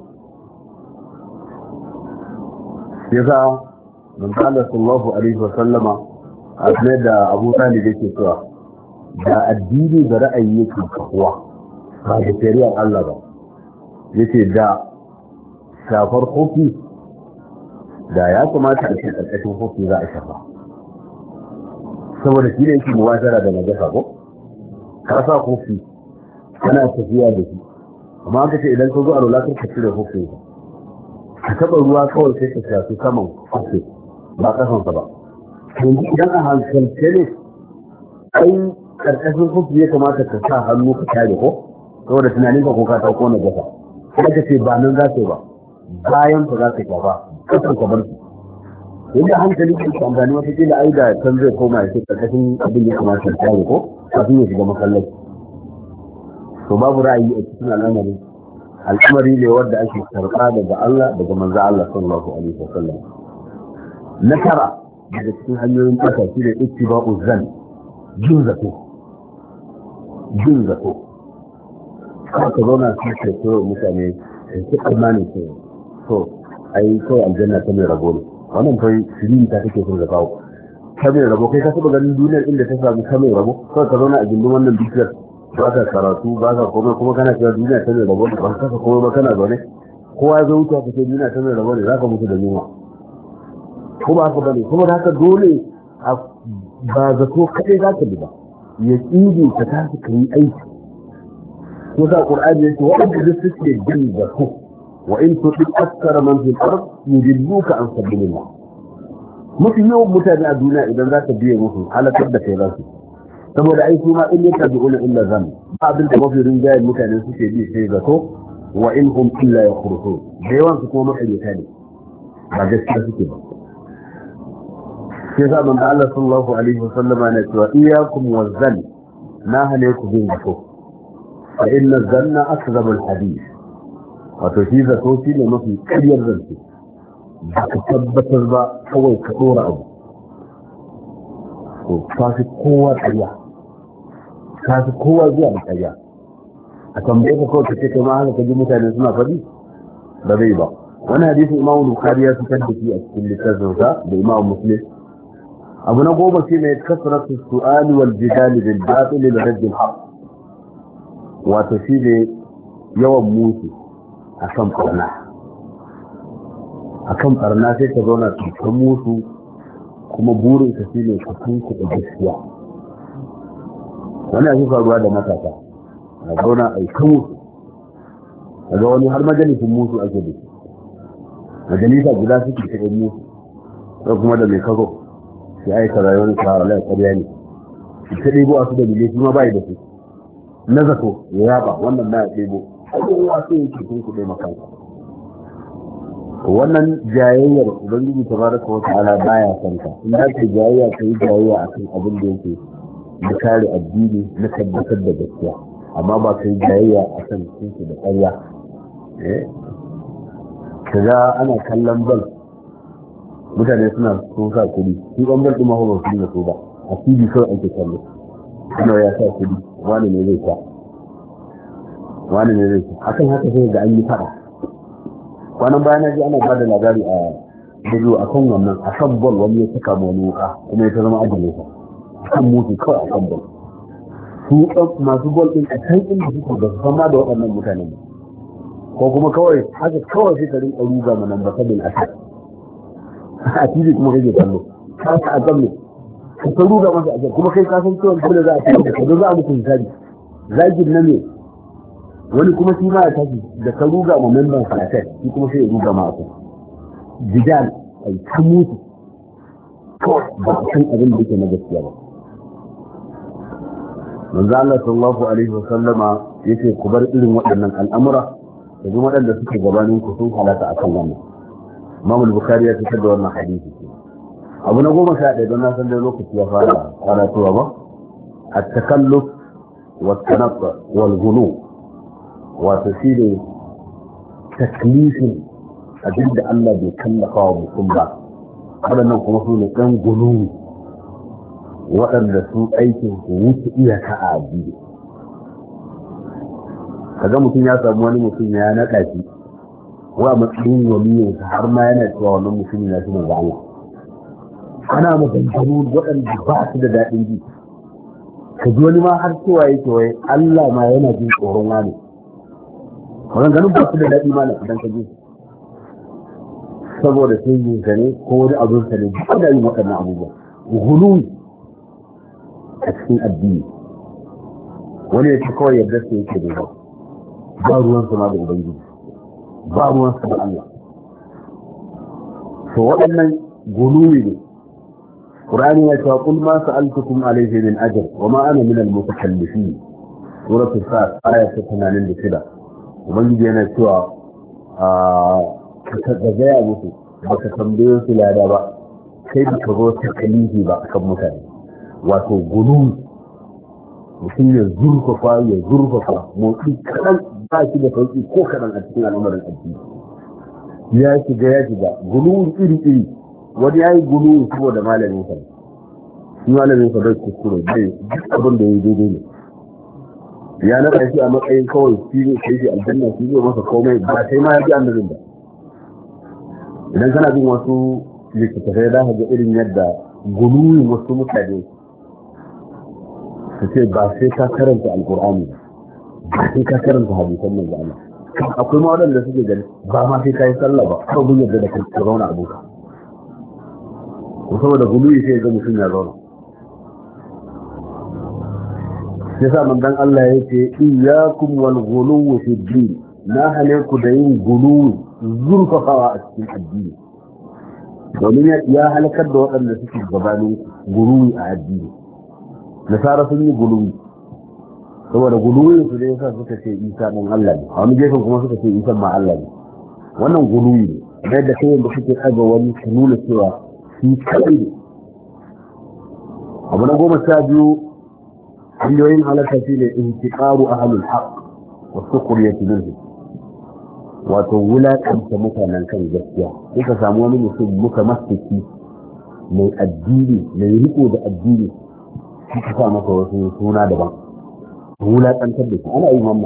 sai za manzo Allah sallallahu alaihi wa sallama a da Abu Talib yake cewa da addini da ra'ayi yake kafuwa ba da shari'ar Allah ba, yace da shafar kofi da ya kamata a cikin ƙarƙashin kofi za a shafa, saboda shi ne yake muwazara da najasa ko ka sa kofi kana tafiya da shi, amma aka ce idan ka zo a rola ka cire kofi ka taɓa ruwa kawai sai ka shafi saman kofi ba kasansa ba. yanzu idan a hankalce ne ai ƙarƙashin kofi ya kamata ka sa hannu ka tare ko saboda tunanin ka ko ka ta kona gasa, sai ka ce ba nan za ka yi ba bayan ka za ka shafa kasan ka bar su. yadda hankali ke amfani wata kila ai da kan zai koma ya ce ƙarƙashin abin ya kamata ya tare ko kafin ya shiga masallaci. to babu ra'ayi a cikin al'amari ne wanda ake karɓa daga Allah daga manzo Allah sallallahu alaihi wasallam. na tara daga cikin hanyoyin ƙasa shi ne ittiba'u zan jin zato ka zauna su ke so mutane su tsammani ke so ai kawai aljanna ta mai rabo ne, wannan fa shirin ta take son zakawo ta mai rabo. kai ka taba ganin duniyar inda ta samu ta mai rabo? kawai ka zauna a gindin wannan bishiyar ba ka karatu ba ka komai kuma kana cewa duniya ta mai rabo ne, ba ka komai ba kana zaune kowa ya zo wuce ka ce duniya ta mai rabo ne, za ka mutu da yunwa ko ba haka bane. kuma da haka dole ba zato kaɗai za ka bi ba, ya ƙide ka tashi ka yi aiki. ko da Qur'ani yake waɗanda duk suke jin zato wa in tuti akthara man fil ard yudilluka an sabilillah. mafi yawan mutane a duniya idan za ka biye musu halakar da kai za su, saboda ai kuma in yaka bi ulul illa zan ba abin da mafi rinjayen mutane suke bi sai zato wa in hum illa yakhrusun, da yawan su kuma makarita ne ba gaskiya suke ba. sai za manzo Allah sallallahu alaihi wasallam ne cewa iyyakum wazan na hane ku bin zato fa inna zanna akzab alhadith. wato shi zato shi ne mafi ƙaryar zance, ba ka tabbatar ba kawai ka dora abu ko ka fi kowa ƙarya, ka fi kowa zuwa da ƙarya. a tambaye ka kawai ka ce kai ma haka ka ji mutane suna faɗi ba zai ba. wani hadisin Imam Bukhari ya fitar da shi a cikin littafinsa da Imam Muslim. abu na goma shi ne kasratu su'ali wal jidali bil batil lil radd al haqq. wato shi ne yawan mutu akan barna sai ka zauna cikin mutu kuma burin ka shi ne ka tunku da gaskiya. wani ake faruwa da matasa a zauna a yi ta mutu, daga wani har majalisun mutu ake da shi, majalisa guda suke cikin mutu ko kuma da mai kazo ya aika rayuwar tsara lai ƙarya ne ta ɗebo a su da bile kuma bai da su na zato ya yaba wannan na ya ɗebo ɗaukar wasu yake sun kuɗe makansa. wannan jayayyar ubangiji ta baraka wata ala baya kanta in da ke jayayya ta yi jayayya a kan abin da yake da kare addini na tabbatar da gaskiya, amma ba ka yi jayayya a kan sunsu da ƙarya. ka ga ana kallon bal mutane suna sun sa kudi, su ban bal ɗin mahaifar sun da su ba a tv kawai ake kallo, ana ya sa kudi wani ne zai sa akan haka sai ga an yi fada. kwanan bayan na ji ana ba da labari a bidiyo a kan wannan a kan bol wani ya saka ma wani wuka kuma ya ta zama ajiyar sa a kan mutu kawai a kan bol. su masu bol ɗin a can inda suke ba su sama da waɗannan mutane ba, ko kuma kawai haka kawai sai ka rinka ruga ma nan ba sabin a tv kuma kake kallo kasa a gamme ka ruga masa a kuma kai ka san cewa dole za a tafi ka zo za a muku hisabi zagin na ne wani kuma shi ma ya tafi da ka ruga ma memban falatai shi kuma sai ya ruga ma a jidal ai ta mutu ba a san abin da yake na gaskiya ba manzo Allah sallallahu alaihi wasallama yake ku bar irin waɗannan al'amura da kuma waɗanda suke gabanin ku sun halaka akan wannan Imam al-Bukhari ya fitar da wannan hadisi abu na 11 don na san da lokaci ya fara karatuwa ba at-takalluf wa at-tanaqqa wal ghulu wa tasiri taklifin abinda Allah bai kallafa wa mutum ba waɗannan kuma su ne ɗan gulu waɗanda su aikin su wuce iyaka a addini kaga mutum ya samu wani mutum ya naɗa shi wa matsayin waliyinsa har ma yana cewa wannan mutumin ya fi manzo Allah ana maganganu waɗanda ba su da daɗin ji ka ji wani ma har cewa yake wai Allah ma yana jin tsoron wani maganganun ba su da daɗi ma na idan ka ji saboda sun yi ne ko wani abin sa ne duk da yin waɗannan abubuwa gulu a cikin addini wani ya ce kawai yadda sai yake da ba ruwan sama da ubangiji ba ruwan sa da Allah to waɗannan guluwi ne Qur'ani ya ce qul ma sa'altukum alayhi min ajr wa ma ana min al-mutakallifin suratul Fat aya 86 ubangiji yana cewa ka gaya musu ba ka tambaye su lada ba kai da ka zo ta kalifi ba kan mutane wato gulu mutum ya zurfafa motsi kaɗan ba shi da sauƙi ko kaɗan a cikin al'amarin addini ya shiga gulu iri wani ya yi gulu saboda malamin sa shi malamin sa bai kuskure bai duk abin da ya yi daidai ne ya naɗa shi a matsayin kawai shi ne sai shi aljanna shi ne masa komai ba sai ma ya ji annabin ba idan kana bin wasu littattafai za ka ga irin yadda guluyin wasu mutane su ce ba sai ka karanta alkur'ani ba sai ka karanta hadisan manzo Allah akwai ma waɗanda suke gani ba ma sai ka yi sallah ba kawai bin yadda da ka zauna a buka ko saboda guluyi sai ga mutum ya zauna sai sa manzon Allah ya ce iyyakum wal ghuluw fi din na hale ku da yin guluwi zurfafawa a cikin addini domin ya halakar da waɗanda suke gabanin guluwi a addini nasara sun yi guluwi saboda guluwi su da yasa suka ce isa ɗan Allah ne a wani gefen kuma suka ce isa ma Allah ne wannan guluwi ne da yadda kai yadda suke ɗaga wani su nuna cewa shi kaɗai ne abu na 12 hanyoyin halaka shi ne intiqaru ahlul haqq wa suqriyatu minhum wato wulaƙanta mutanen kan gaskiya suka samu wani mutum muka masaki mai addini mai riko da addini suka sa masa wasu suna daban wulaƙantar da shi ana yi mamma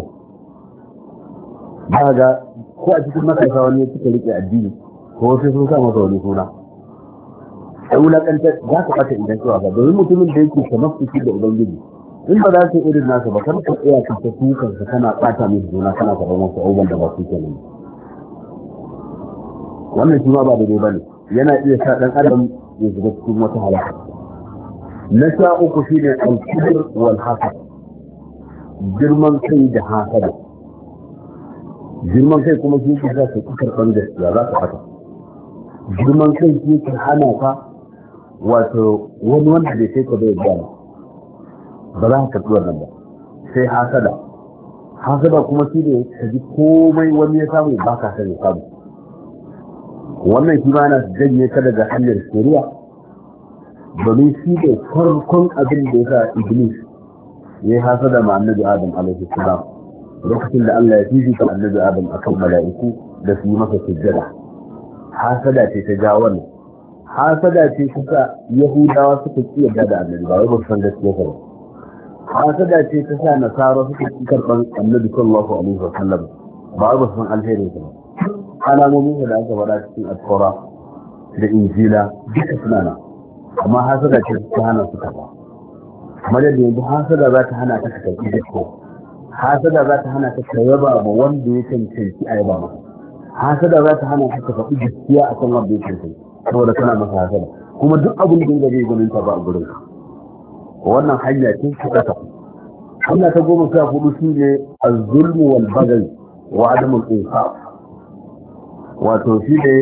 ba ga ko a cikin matasa wani suka rike addini ko wasu sun sa masa wani suna sai wulaƙantar za ka ɓata idan cewa ba domin mutumin da yake ka masaki da ubangiji in ba za su irin nasa ba kan ka tsaya ka ta tukansa kana ɓata musu suna kana faɗan wasu abubuwan da ba su kenan wannan shi ma ba daidai ba ne yana iya sa ɗan adam ya shiga cikin wata halaka na 13 shine al-kibr wal hasad girman kai da hasada girman kai kuma shi ke za ka karɓar gaskiya za ka fata girman kai shi ke hana ka wato wani wanda bai kai ka bai gane ba za ka karɓi wannan ba sai hasada kuma shi ne ka ji komai wani ya samu ba ka sani samu wannan shi ma na janye ka daga hanyar shari'a domin shi ne farkon abin da ya sa iblis ya yi hasada ma annabi adam alaihi salam lokacin da Allah ya fifita annabi adam akan mala'iku da su yi masa sujjada hasada ce ta ja wannan hasada ce ta sa yahudawa suka kiyar da annabi ba wai ba su san gaskiya ba hasada ce ta sa nasara suka ci karban annabi sallallahu alaihi wa sallam ba wai ba su san alherin ba alamomin da aka faɗa cikin al-Qur'an da Injila duka suna nan amma hasada ce ta hana su karba kamar yadda yanzu hasada za ta hana ta karɓi gaskiya hasada za ta hana ta yaba ma wanda ya cancanci a yaba masa hasada za ta hana ta faɗi gaskiya a kan wanda ya cancanci saboda kana masa hasada kuma duk abin da zai ganin ta ba a gurin ka wannan hanya ce ta ta hanya ta 14 shine az-zulm wal baghy wa adam al-insaf wato shi ne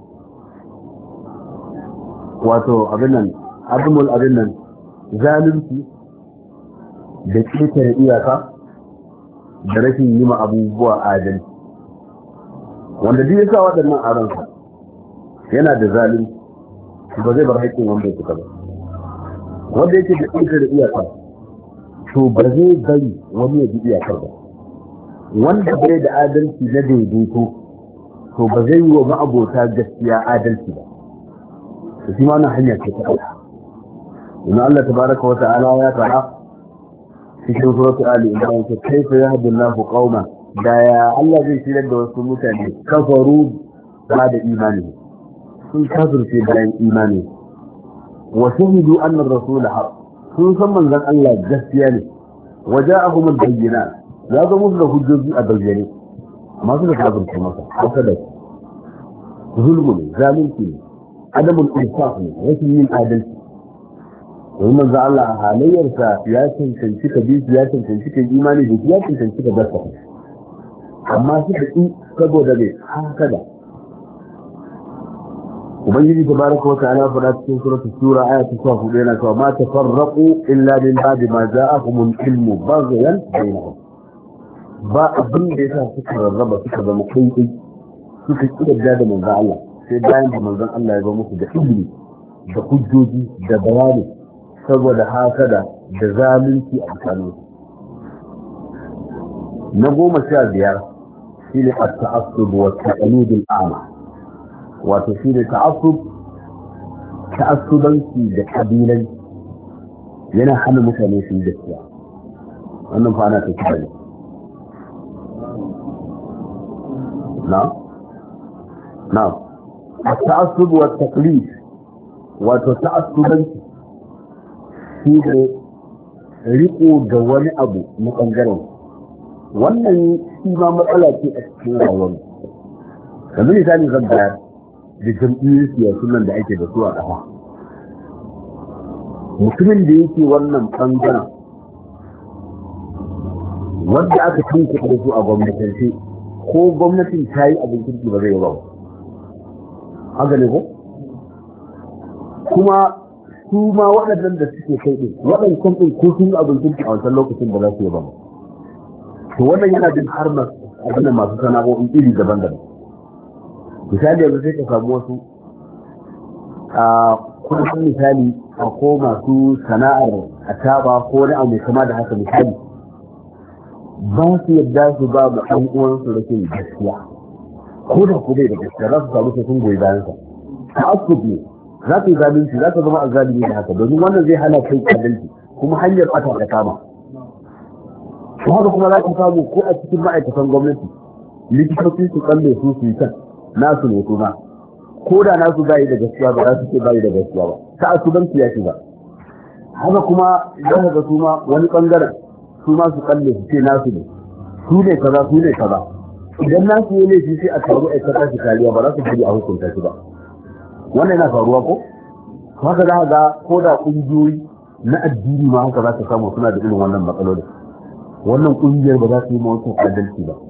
wato abin nan zalunci da ƙetare iyaka da rashin yi ma abubuwa adalci wanda duk yasa waɗannan aransa yana da zalunci ba zai bar haƙƙin wanda ya suka ba wanda yake da ƙetare iyaka to ba zai bari wani ya bi iyakar ba wanda bai da adalci na daidaito to ba zai yi wa ma'abota gaskiya adalci ba to shi ma wannan hanya ce ta ɗauka inna Allah tabaraka wa ta'ala ya faɗa cikin suratul ali imran ta kaifa yahdillahu qauma da ya Allah zai shirar da wasu mutane kafaru da imani sun kafirce bayan imani wa shahidu anna ar-rasula haq sun san manzon Allah gaskiya ne waja'ahum al-bayyinat ya zo musu da hujjoji a bayyane amma suka kafirce masa haka da zulmu ne zalunci ne adamul insaf ne rashin yin adalci domin manzo Allah a halayyarsa ya cancanci ka bi ya cancanci ka imani da ya cancanci ka gasa amma suka ki saboda bai haka da ubangiji tabaraka wa ta'ala fara cikin suratul shura aya ta 14 yana cewa ma tafarraqu illa min ba'di ma ja'ahumul ilmu baghyan bainahum ba abin da yasa suka rarraba suka zama kai suka kiyarda da manzo Allah sai bayan da manzon Allah ya zo musu da ilimi da hujjoji da bayani saboda hasada da zalunci a tsakanin na 15 shine at-ta'assub wa at-taqlid al-a'ma wato shine ta'assubanci da kabilan yana hana mutane su yi gaskiya wannan fa ana ta kiyaye na at-ta'assub wa at-taqlid wato ta'assubanci shi ne riko da wani abu na ɓangaren wannan shi ma matsala ce a cikin rayuwar yanzu misali zan bayar da jam'iyyar siyasun nan da ake da su a ƙasa mutumin da yake wannan ɓangaren wanda aka tunkuɗa da su a gwamnatance ko gwamnatin ta yi abin kirki ba zai yi ba haka ne ko kuma su ma waɗannan da suke kai ɗin waɗancan ɗin ko sun yi abin a wancan lokacin da za su yi ba to wannan yana jin har abin da masu sana'o'in iri daban-daban misali yanzu sai ka samu wasu a kudin misali a ko masu sana'ar a taba ko wani abu mai kama da haka misali ba su yadda su ba mu ɗan uwansu rashin gaskiya ko da ku bai da gaskiya za su samu sai sun goyi bayansa ta'assub ne za ka yi zalunci za ka zama a zalimi da haka domin wannan zai hana kai adalci kuma hanyar ɓata da kama to haka kuma za ka samu ko a cikin ma'aikatan gwamnati likitoci su kalle su yi kan nasu ne kuma ko da nasu bayi da gaskiya ba za su ce bayi da gaskiya ba ta asubanci ya shiga haka kuma za ka ga su ma wani bangaren su ma su kalle su ce nasu ne su ne kaza su ne kaza idan nasu yi laifi sai a taru a ta tashi kariya ba za su gudu a hukunta shi ba wannan yana faruwa ko haka za ka ga ko da ƙungiyoyi na addini ma haka za ka samu suna da irin wannan matsaloli wannan ƙungiyar ba za su yi ma wancan adalci ba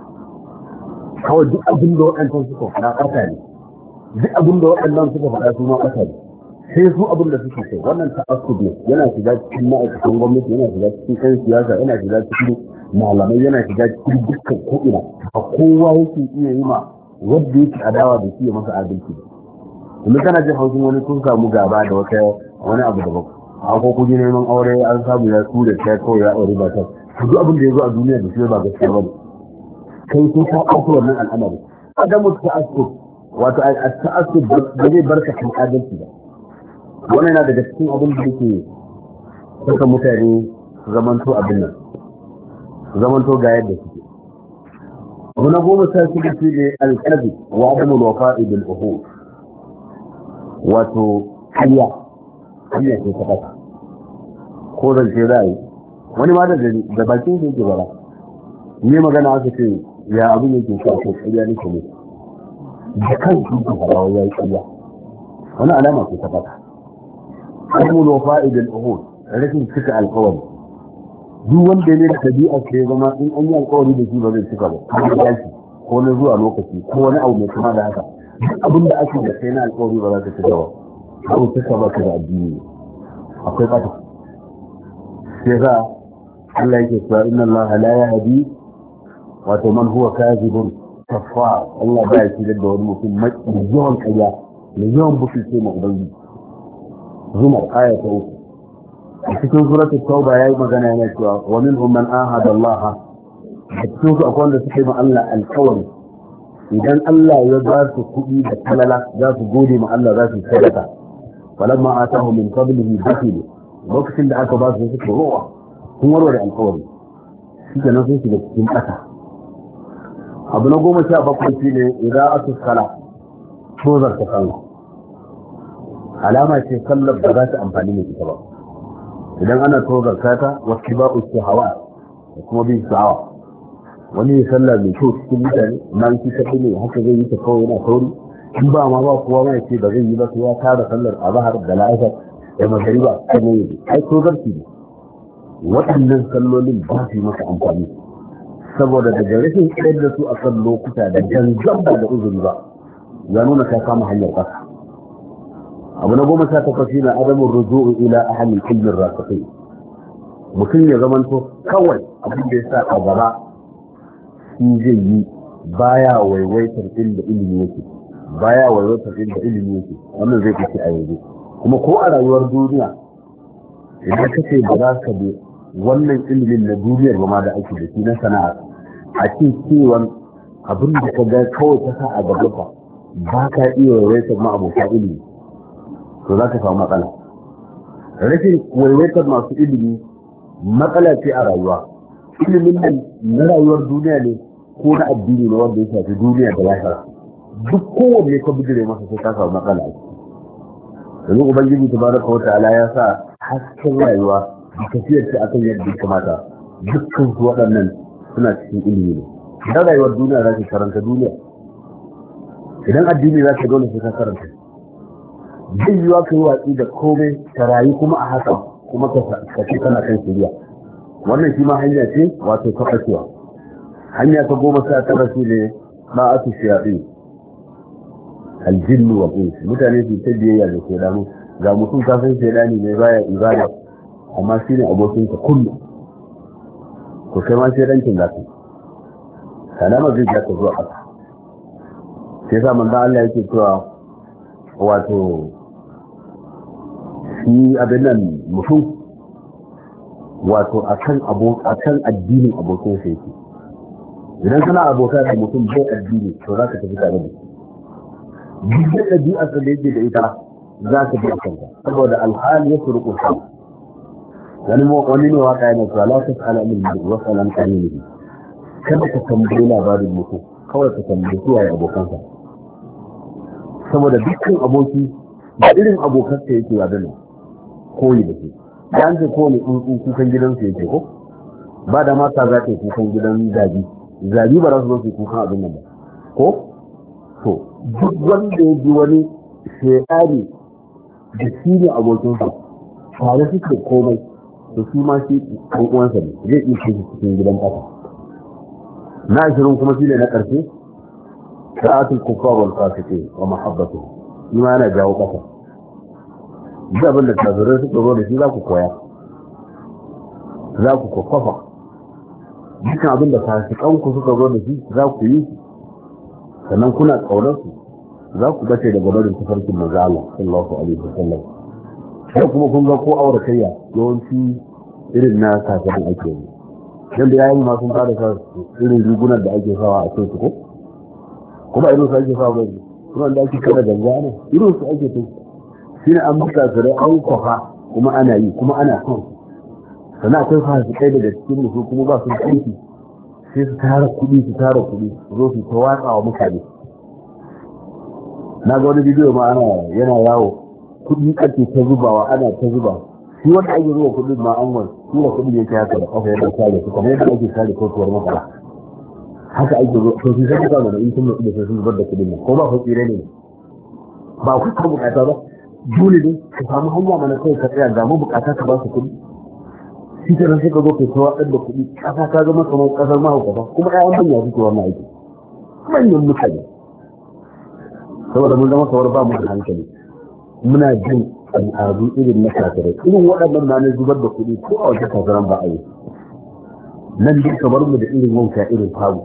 kawai duk abin da waɗancan suka faɗa ƙasa ne duk abin da waɗannan suka faɗa su ma ƙasa ne sai su abin da suke kai wannan ta'assub ne yana shiga cikin ma'aikatan gwamnati yana shiga cikin kan siyasa yana shiga cikin malamai yana shiga cikin dukkan ko'ina a kowa yake iya yi ma wanda yake adawa da shi ya masa adalci kuma kana jin haushin wani kun samu gaba da wani abu daban a ko kuje neman aure an samu ya su da ta kawai ya aure ba ta duk abin da ya zo a duniya da shi ba gaskiya ba kai sun ta ɗauko wannan al'amari adamu ta'assub wato ta'assub ba zai barka kan adalci ba wannan yana daga cikin abin da yake saka mutane su zamanto abin nan su zamanto ga yadda suke abu na 16 shi ne alƙazi wa adamul wafa'i bil uhud wato hanya ce ta ƙasa ko zance ra'ayi wani ma da bakin shi yake bara ne magana aka ce ya abin yake sa ko ƙarya nake ne da kan shi ke farawa ya yi ƙarya wani alama ce ta ƙasa adamul wafa'i bil uhud rashin cika alƙawari. Duk wanda ne da ɗabi'a sai zama in an yi alƙawari da shi ba zai cika ba, ko ya shi ko na zuwa lokaci ko wani abu mai kuma da haka. Duk abin da ake da kai na alƙawari ba za ka cika ba, ko cika ba ka da addini akwai ɓata. Sai za Allah yake cewa inna Allah la yahdi wato man huwa kazibun kafar. Allah ba ya ci da wani mutum mai yawan ƙarya mai yawan butulce ma ubangiji. Zumar aya ta 3 a cikin suratul tauba yayi magana yana cewa wa minhum man ahada Allah, a cikin su akwai wanda suke ma Allah alƙawari idan Allah ya ba su kuɗi da talala za su gode ma Allah, za su sadaka. falamma atahu min qablihi bakhilu, lokacin da aka ba su suka rowa sun warware alƙawari, shi ke nan sun shiga cikin ƙasa. abu na 17 shi ne idan aka sala tozar ta sallah, alama ce sallar ba za ta amfani mai ita ba idan ana tozar ta wasu ba'u hawa da kuma bin sha'awa. wani ya sallah mai kyau cikin mutane na shi kaɗai ne haka zai yi ta kawai yana sauri, in ba ma ba kowa mai ce ba zai yi ba sai ya tara sallar azhar da la'asar da magariba kan yi ai tozarci ne. waɗannan sallolin ba su yi masa amfani saboda daga rashin tsayar da su a kan lokuta da gangan ba da uzuri ba ya nuna ka kama hanyar ƙasa. abu na 18 shi na adamun ruju'u ila ahalin ilmin rasakai. mutum ya zamanto kawai abin da ya sa a gaba shi zai yi, baya waiwaitar inda ilimi yake, wannan zai kace a yanzu. kuma ko a rayuwar duniya idan ka ce ba za ka bi wannan ilimin na duniyar ba ma da ake da shi na sana'a, a ce cewa abin da ka ga kawai ta sa a gabanka ba ka iya waiwaitar ma abokan ilimi, to za ka samu matsala. rashin waiwaitar masu ilimi matsala ce a rayuwa. ilimin nan na rayuwar duniya ne ko na addini ne wanda ya shafi duniya da lahira, duk kowanne ka bijire masa sai ka samu matsala. yanzu ubangiji tabaraka wa ta'ala ya sa hasken rayuwa da tafiyar ta akan yadda ya kamata, dukkan su waɗannan suna cikin ilimi ne. idan rayuwar duniya za ka karanta duniya, idan addini za ka dole sai ka karanta. zai yiwa ka yi watsi da komai ka rayu kuma a haka kuma ka ce kana kan shirya. wannan shi ma hanya ce wato ta ɓacewa. hanya ta 19 shi ne ma'atu shayaɗi aljinnu wa ins. mutane su ta biyayya da shedanu. ga mutum ka san shedani ne baya ibada amma shi ne abokinka kullum, to kai ma shedancin za ka kalama zai ja ka zuwa ƙasa. sai sa manzo Allah yake cewa wato shi abin nan mutum wato akan addinin abokin sa yake. idan kana abota da mutum bai addini to za ka tafi tare da shi. duk da ɗabi'ar da yake da ita za ka bi a kanka, saboda alhali ya surku sa. wani ne waka yana cewa la tas'ala min wa salam qalilihi, kada ka tambayi labarin mutum, kawai ka tambayi su waye abokansa. saboda dukkan aboki da irin abokansa yake wa dana koyi da shi. ya ce ko ne kukan gidansu yake ko ba da mata za ta yi kukan gidan zabi ba za su zo su kukan abin nan ba ko to duk wanda ya ji wani shekari da shi ne abokinsa tare suke komai da shi ma shi ɗan uwansa ne zai iya kai cikin gidan ƙasa. na 20 kuma shi ne na ƙarshe sa'atul kuffar wal fasiqin wa mahabbatu, shi ma yana jawo ƙasa. duk abin da kafirai suka zo da shi za ku koya, za ku kwakwafa. dukkan abin da fasikanku suka zo da shi za ku yi, sannan kuna ƙaunar su, za ku bace daga barin tafarkin manzo Allah sallallahu alaihi wasallam. sai kuma kun ga ko auratayya yawanci irin na kafirin ake yi. dan da yayin ma sun fara sa irin rigunan da ake sawa a cikin ko kuma irin su ake sawa ba, kuma da ake kada ganga ne irin su ake to shi ne an buka su da an kwafa kuma ana yi kuma ana son. sannan akwai fasikai daga cikin musu kuma ba su da aiki sai su tara kuɗi su zo su ta watsa wa mutane. na ga wani bidiyo ma yana yawo kuɗi ake ta zubawa, ana ta zuba. shi wanda ake zuwa kuɗin ma an wani tura kuɗi yake haka da kafa yana kare su kamar yadda ake kare kotuwar masara. haka ake zuwa to shi sai ka mana in sun mutu da sai sun zubar da kuɗin nan ko ba ku tsire ne ba ku ka bukata ba dole ne ka samu hanya mana kai ka tsaya ga mu bukata ka ba su kuɗi shi ke nan sai ka zo kai ta waɗar da kuɗi ƙasa ta zama kamar ƙasar mahaukata kuma ƴaƴan manya suke wannan aiki manyan mutane saboda mun zama kawar ba mu da hankali muna jin al'adu irin na kafirai irin waɗannan ma na zubar da kuɗi ko a wata kafiran ba a yi nan duk kamar mu da irin wanka irin faru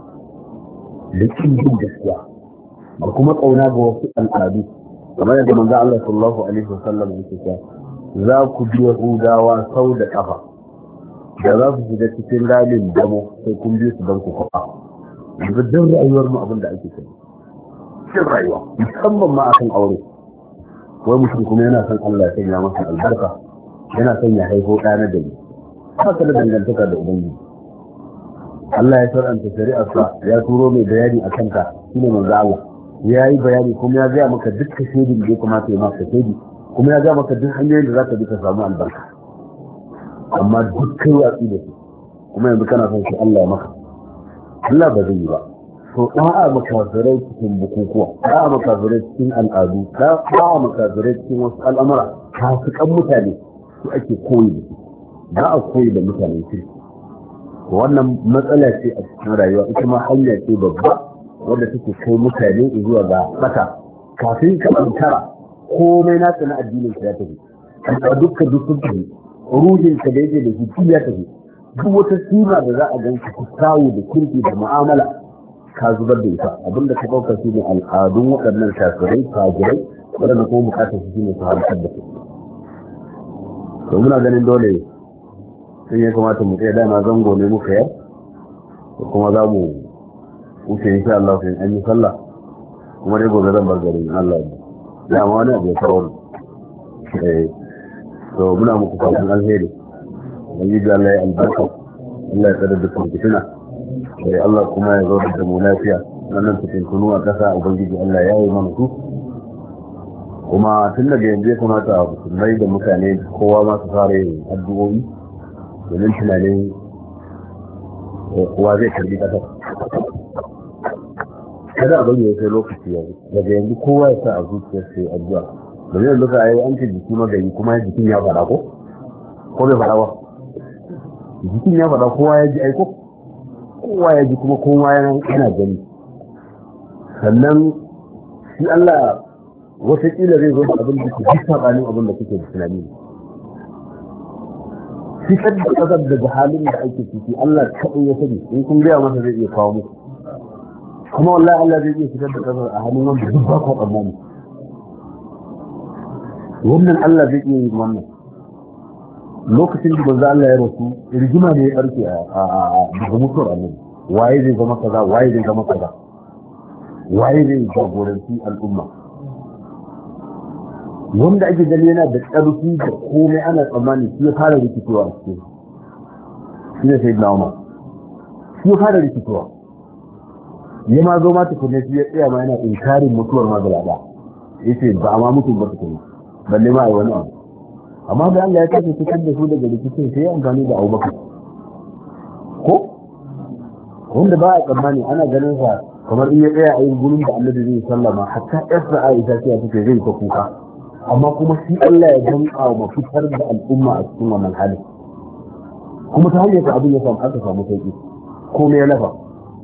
da kin jin gaskiya da kuma ƙauna ga wasu al'adu kamar yadda manzo Allah sallallahu alaihi wasallam yake cewa za ku bi Yahudawa sau da kafa da za su shiga cikin ramin damo sai kun bi su don ku kwafa yanzu don rayuwar mu abin da ake kai cikin rayuwa musamman ma akan aure wai mutum kuma yana son Allah ya sanya masa albarka yana son ya haifo ɗa na gari haka da dangantaka da ubangiji Allah ya saranta shari'arsa ya turo mai bayani a kanka shine manzo Allah ya yi bayani kuma ya gaya maka dukkan shaidin da ya kamata ya maka shaidi kuma ya gaya maka duk hanyoyin da za ka bi ka samu albarka amma dukkan watsi da su kuma yanzu kana son shi Allah ya maka Allah ba zai yi ba to da'a makafirai cikin bukukuwa da'a makafirai cikin al'adu da'a makafirai cikin wasu al'amura fasikan mutane su ake koyi da su ba a koyi da mutane kirki wannan matsala ce a cikin rayuwa ita ma hanya ce babba wanda take kai mutane zuwa ga bata kafin ka ankara komai naka na addinin ka ya tafi a dukkan tafi ruhin ka da yake da shi ya tafi duk wata sura da za a ganka ku kawo da kirki da mu'amala ka zubar da ita abinda ka dauka shi ne al'adun waɗannan kafirai fajirai waɗanda kuma bukatar su shine su halakar da su to muna ganin dole sun ya kamata mu tsaya dama zango ne muka yar kuma za mu wuce insha Allah sai an yi sallah kuma dai gobe zan bar garin Allah ya ma wani abu ya faru to muna muku fatan alheri ubangiji Allah ya albarka Allah ya tsare da fitina Allah kuma ya zo da mu lafiya wannan fitintunu a kasa ubangiji Allah ya yi mana su kuma tun daga yanzu ya kamata a musulmai da mutane kowa ma su fara yin addu'o'i domin tunanin kowa zai karbi kasar kada a bari ya kai lokaci yanzu daga yanzu kowa ya sa a zuciyar sai addu'a domin yanzu ka yi an ce jiki magani kuma jikin ya faɗa ko bai faɗa ba jikin ya faɗa kowa ya ji aiko kowa ya ji kuma kowa yana gani sannan shi Allah wataƙila zai zo da abin da ke ji saɓanin abin da kuke da tunani fitar da ƙasar daga halin da ake ciki Allah kaɗai ya sani in kun gaya masa zai iya kawo muku kuma wallahi Allah zai iya fitar da ƙasar a hannun wanda duk ba ku tsammani wannan Allah zai iya yin wannan lokacin da manzo Allah ya rasu rigima ne ya barke a daga mutuwar annabi waye zai zama kaza waye zai zama kaza waye zai jagoranci al'umma wanda ake gani yana da ƙarfi da komai ana tsammani shi ya fara rikicewa a cikin shi ne sai na Umar shi ya fara rikicewa ya ma zo ma tukunne shi ya tsaya ma yana inkarin mutuwar ma gaba ɗaya yace ba ma mutum ba tukunne balle ma ai wani abu amma da Allah ya tafi fitar da su daga rikicin sai ya amfani da Abubakar ko wanda ba a tsammani ana ganin sa kamar in ya tsaya a yin gurin da Annabi zai sallama hatta Esther Aisha ce take zai ta kuka amma kuma shi Allah ya danka wa fitar da al'umma a cikin wannan hali kuma ta hanyar abin ya samu aka samu sauki komai ya lafa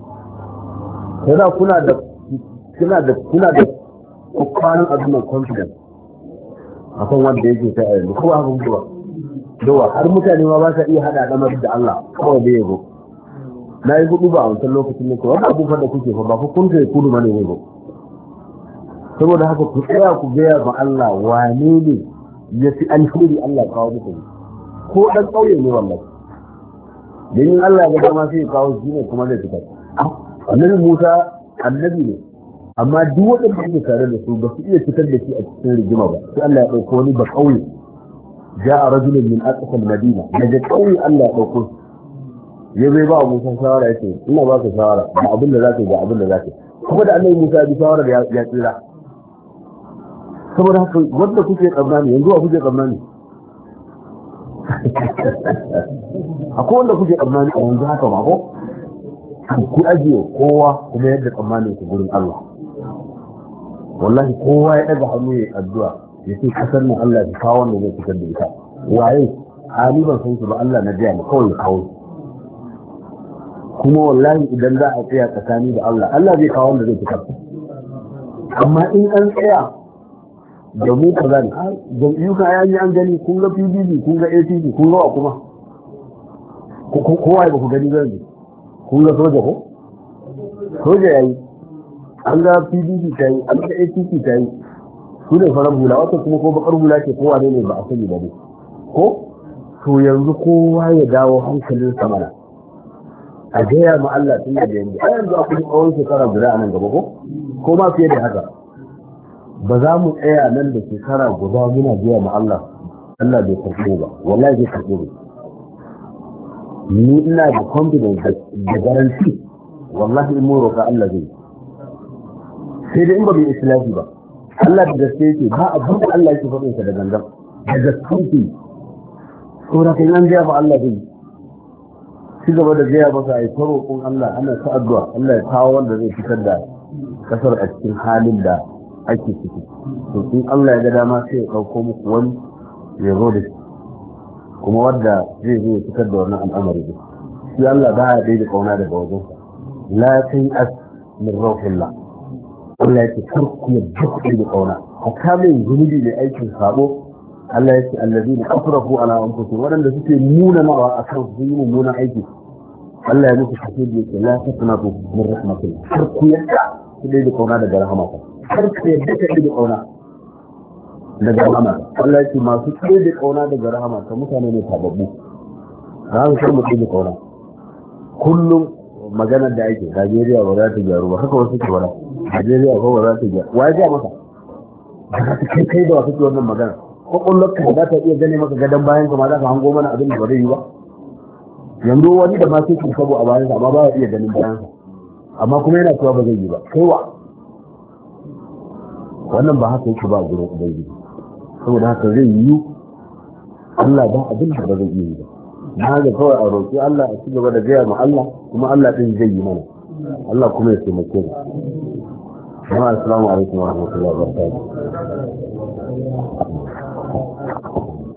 sai kuna da kwanan abin da confidence akan wanda yake ta yanzu ko abin duwa har mutane ma ba sa iya hada damar da Allah kawai da yago na yi gudu ba a wancan lokacin ne ko wanda abubuwan da kuke fa ba ku kun kai kudu ma ne yago saboda haka ku tsaya ku gaya ma Allah wane ne ya fi alheri Allah kawo muku ko dan kauye ne wallahi dan Allah ya ga ma sai kawo shi ne kuma zai fitar annabi Musa annabi ne amma duk wanda yake tare da su ba su iya fitar da shi a cikin rigima ba sai Allah ya dauko wani ba kauye ja'a rajulun min aqsa al-madina daga kauye Allah ya dauko ya bai ba Musa shawara yace ina ba ka shawara ga abin da zaka ga abin da zaka kuma da annabi Musa ya bi shawara da ya tsira saboda haka wanda kuke tsammani yanzu a kuke tsammani akwai wanda kuke tsammani a yanzu haka ma ko ku ajiye kowa kuma yadda tsammanin ku gurin Allah wallahi kowa ya daga hannu ya addu'a ya ce kasar nan Allah ya kawo wanda zai fitar da ita waye ni ban san shi ba Allah na jiya kawai kawo kuma wallahi idan za a tsaya tsakani da Allah Allah zai kawo wanda zai fitar amma in an tsaya da mu ka zani jam'iyyu ka yayi an gani kun ga PDP kun ga APC kun ga wa kuma kowa ba ku gani ba ne kun ga soja ko soja yayi an ga PDP ta yi an ga APC ta yi su ne farar hula wata kuma ko bakar hula ce kowa ne ba a sani ba ne ko to yanzu kowa ya dawo hankalin samana a gaya ma Allah tun da yanzu a yanzu akwai tsawon shekara guda a nan gaba ko ma fiye da haka ba za mu tsaya nan da shekara guda muna gaya ma Allah Allah bai karɓo ba wallahi zai karɓo ba ni ina da confidence da garanti wallahi in mun roƙa Allah zai sai dai in ba bai islahi ba Allah da gaske yake ba abin da Allah yake faɗin sa da gangan da gaske yake ko da kai an gaya ma Allah zai ci gaba da gaya masa ai ta roƙon Allah ana ta addu'a Allah ya kawo wanda zai fitar da kasar a cikin halin da ake ciki to in Allah ya ga dama sai ya ɗauko muku wani ya zo da shi kuma wadda zai zo ya fitar da wannan al'amari ne shi Allah ba ya daida kauna daga wajen la as min rauhillah Allah ya ce karku ya duk da kauna hatta mai zunubi ne aikin sabo Allah ya ce allazina asrafu ala anfusihim wadanda suke nuna nawa akan su yi mummunan aiki Allah ya musu kasidi yake la taqnatu min rahmatillah karku ya da kauna daga rahmatillah karku ya da kauna daga rahama Allah ya ce masu tsaye da kauna daga rahama ta mutane ne tababbu za su san mutum da kauna kullum maganar da ake Najeriya ba za ta gyaru ba haka wasu ke wala Najeriya ba za ta gyaru wa ya ga maka ba za ta kai da wasu ke wannan magana kwakwallon ka za ta iya gane maka gadon bayan ka ma za ka hango mana abin da ba zai yi ba yanzu wani da ma sai kin sabo a bayan sa amma ba ya iya ganin bayan sa amma kuma yana cewa ba zai yi ba kai wa wannan ba haka yake ba gurin ubangiji saboda haka zai yi Allah ba abin da ba zai yi ba na ga kawai a roƙi Allah a ci gaba da gaya ma Allah kuma Allah ɗin zai yi mana Allah kuma ya taimake mu assalamu alaikum wa rahmatullahi wa barakatuh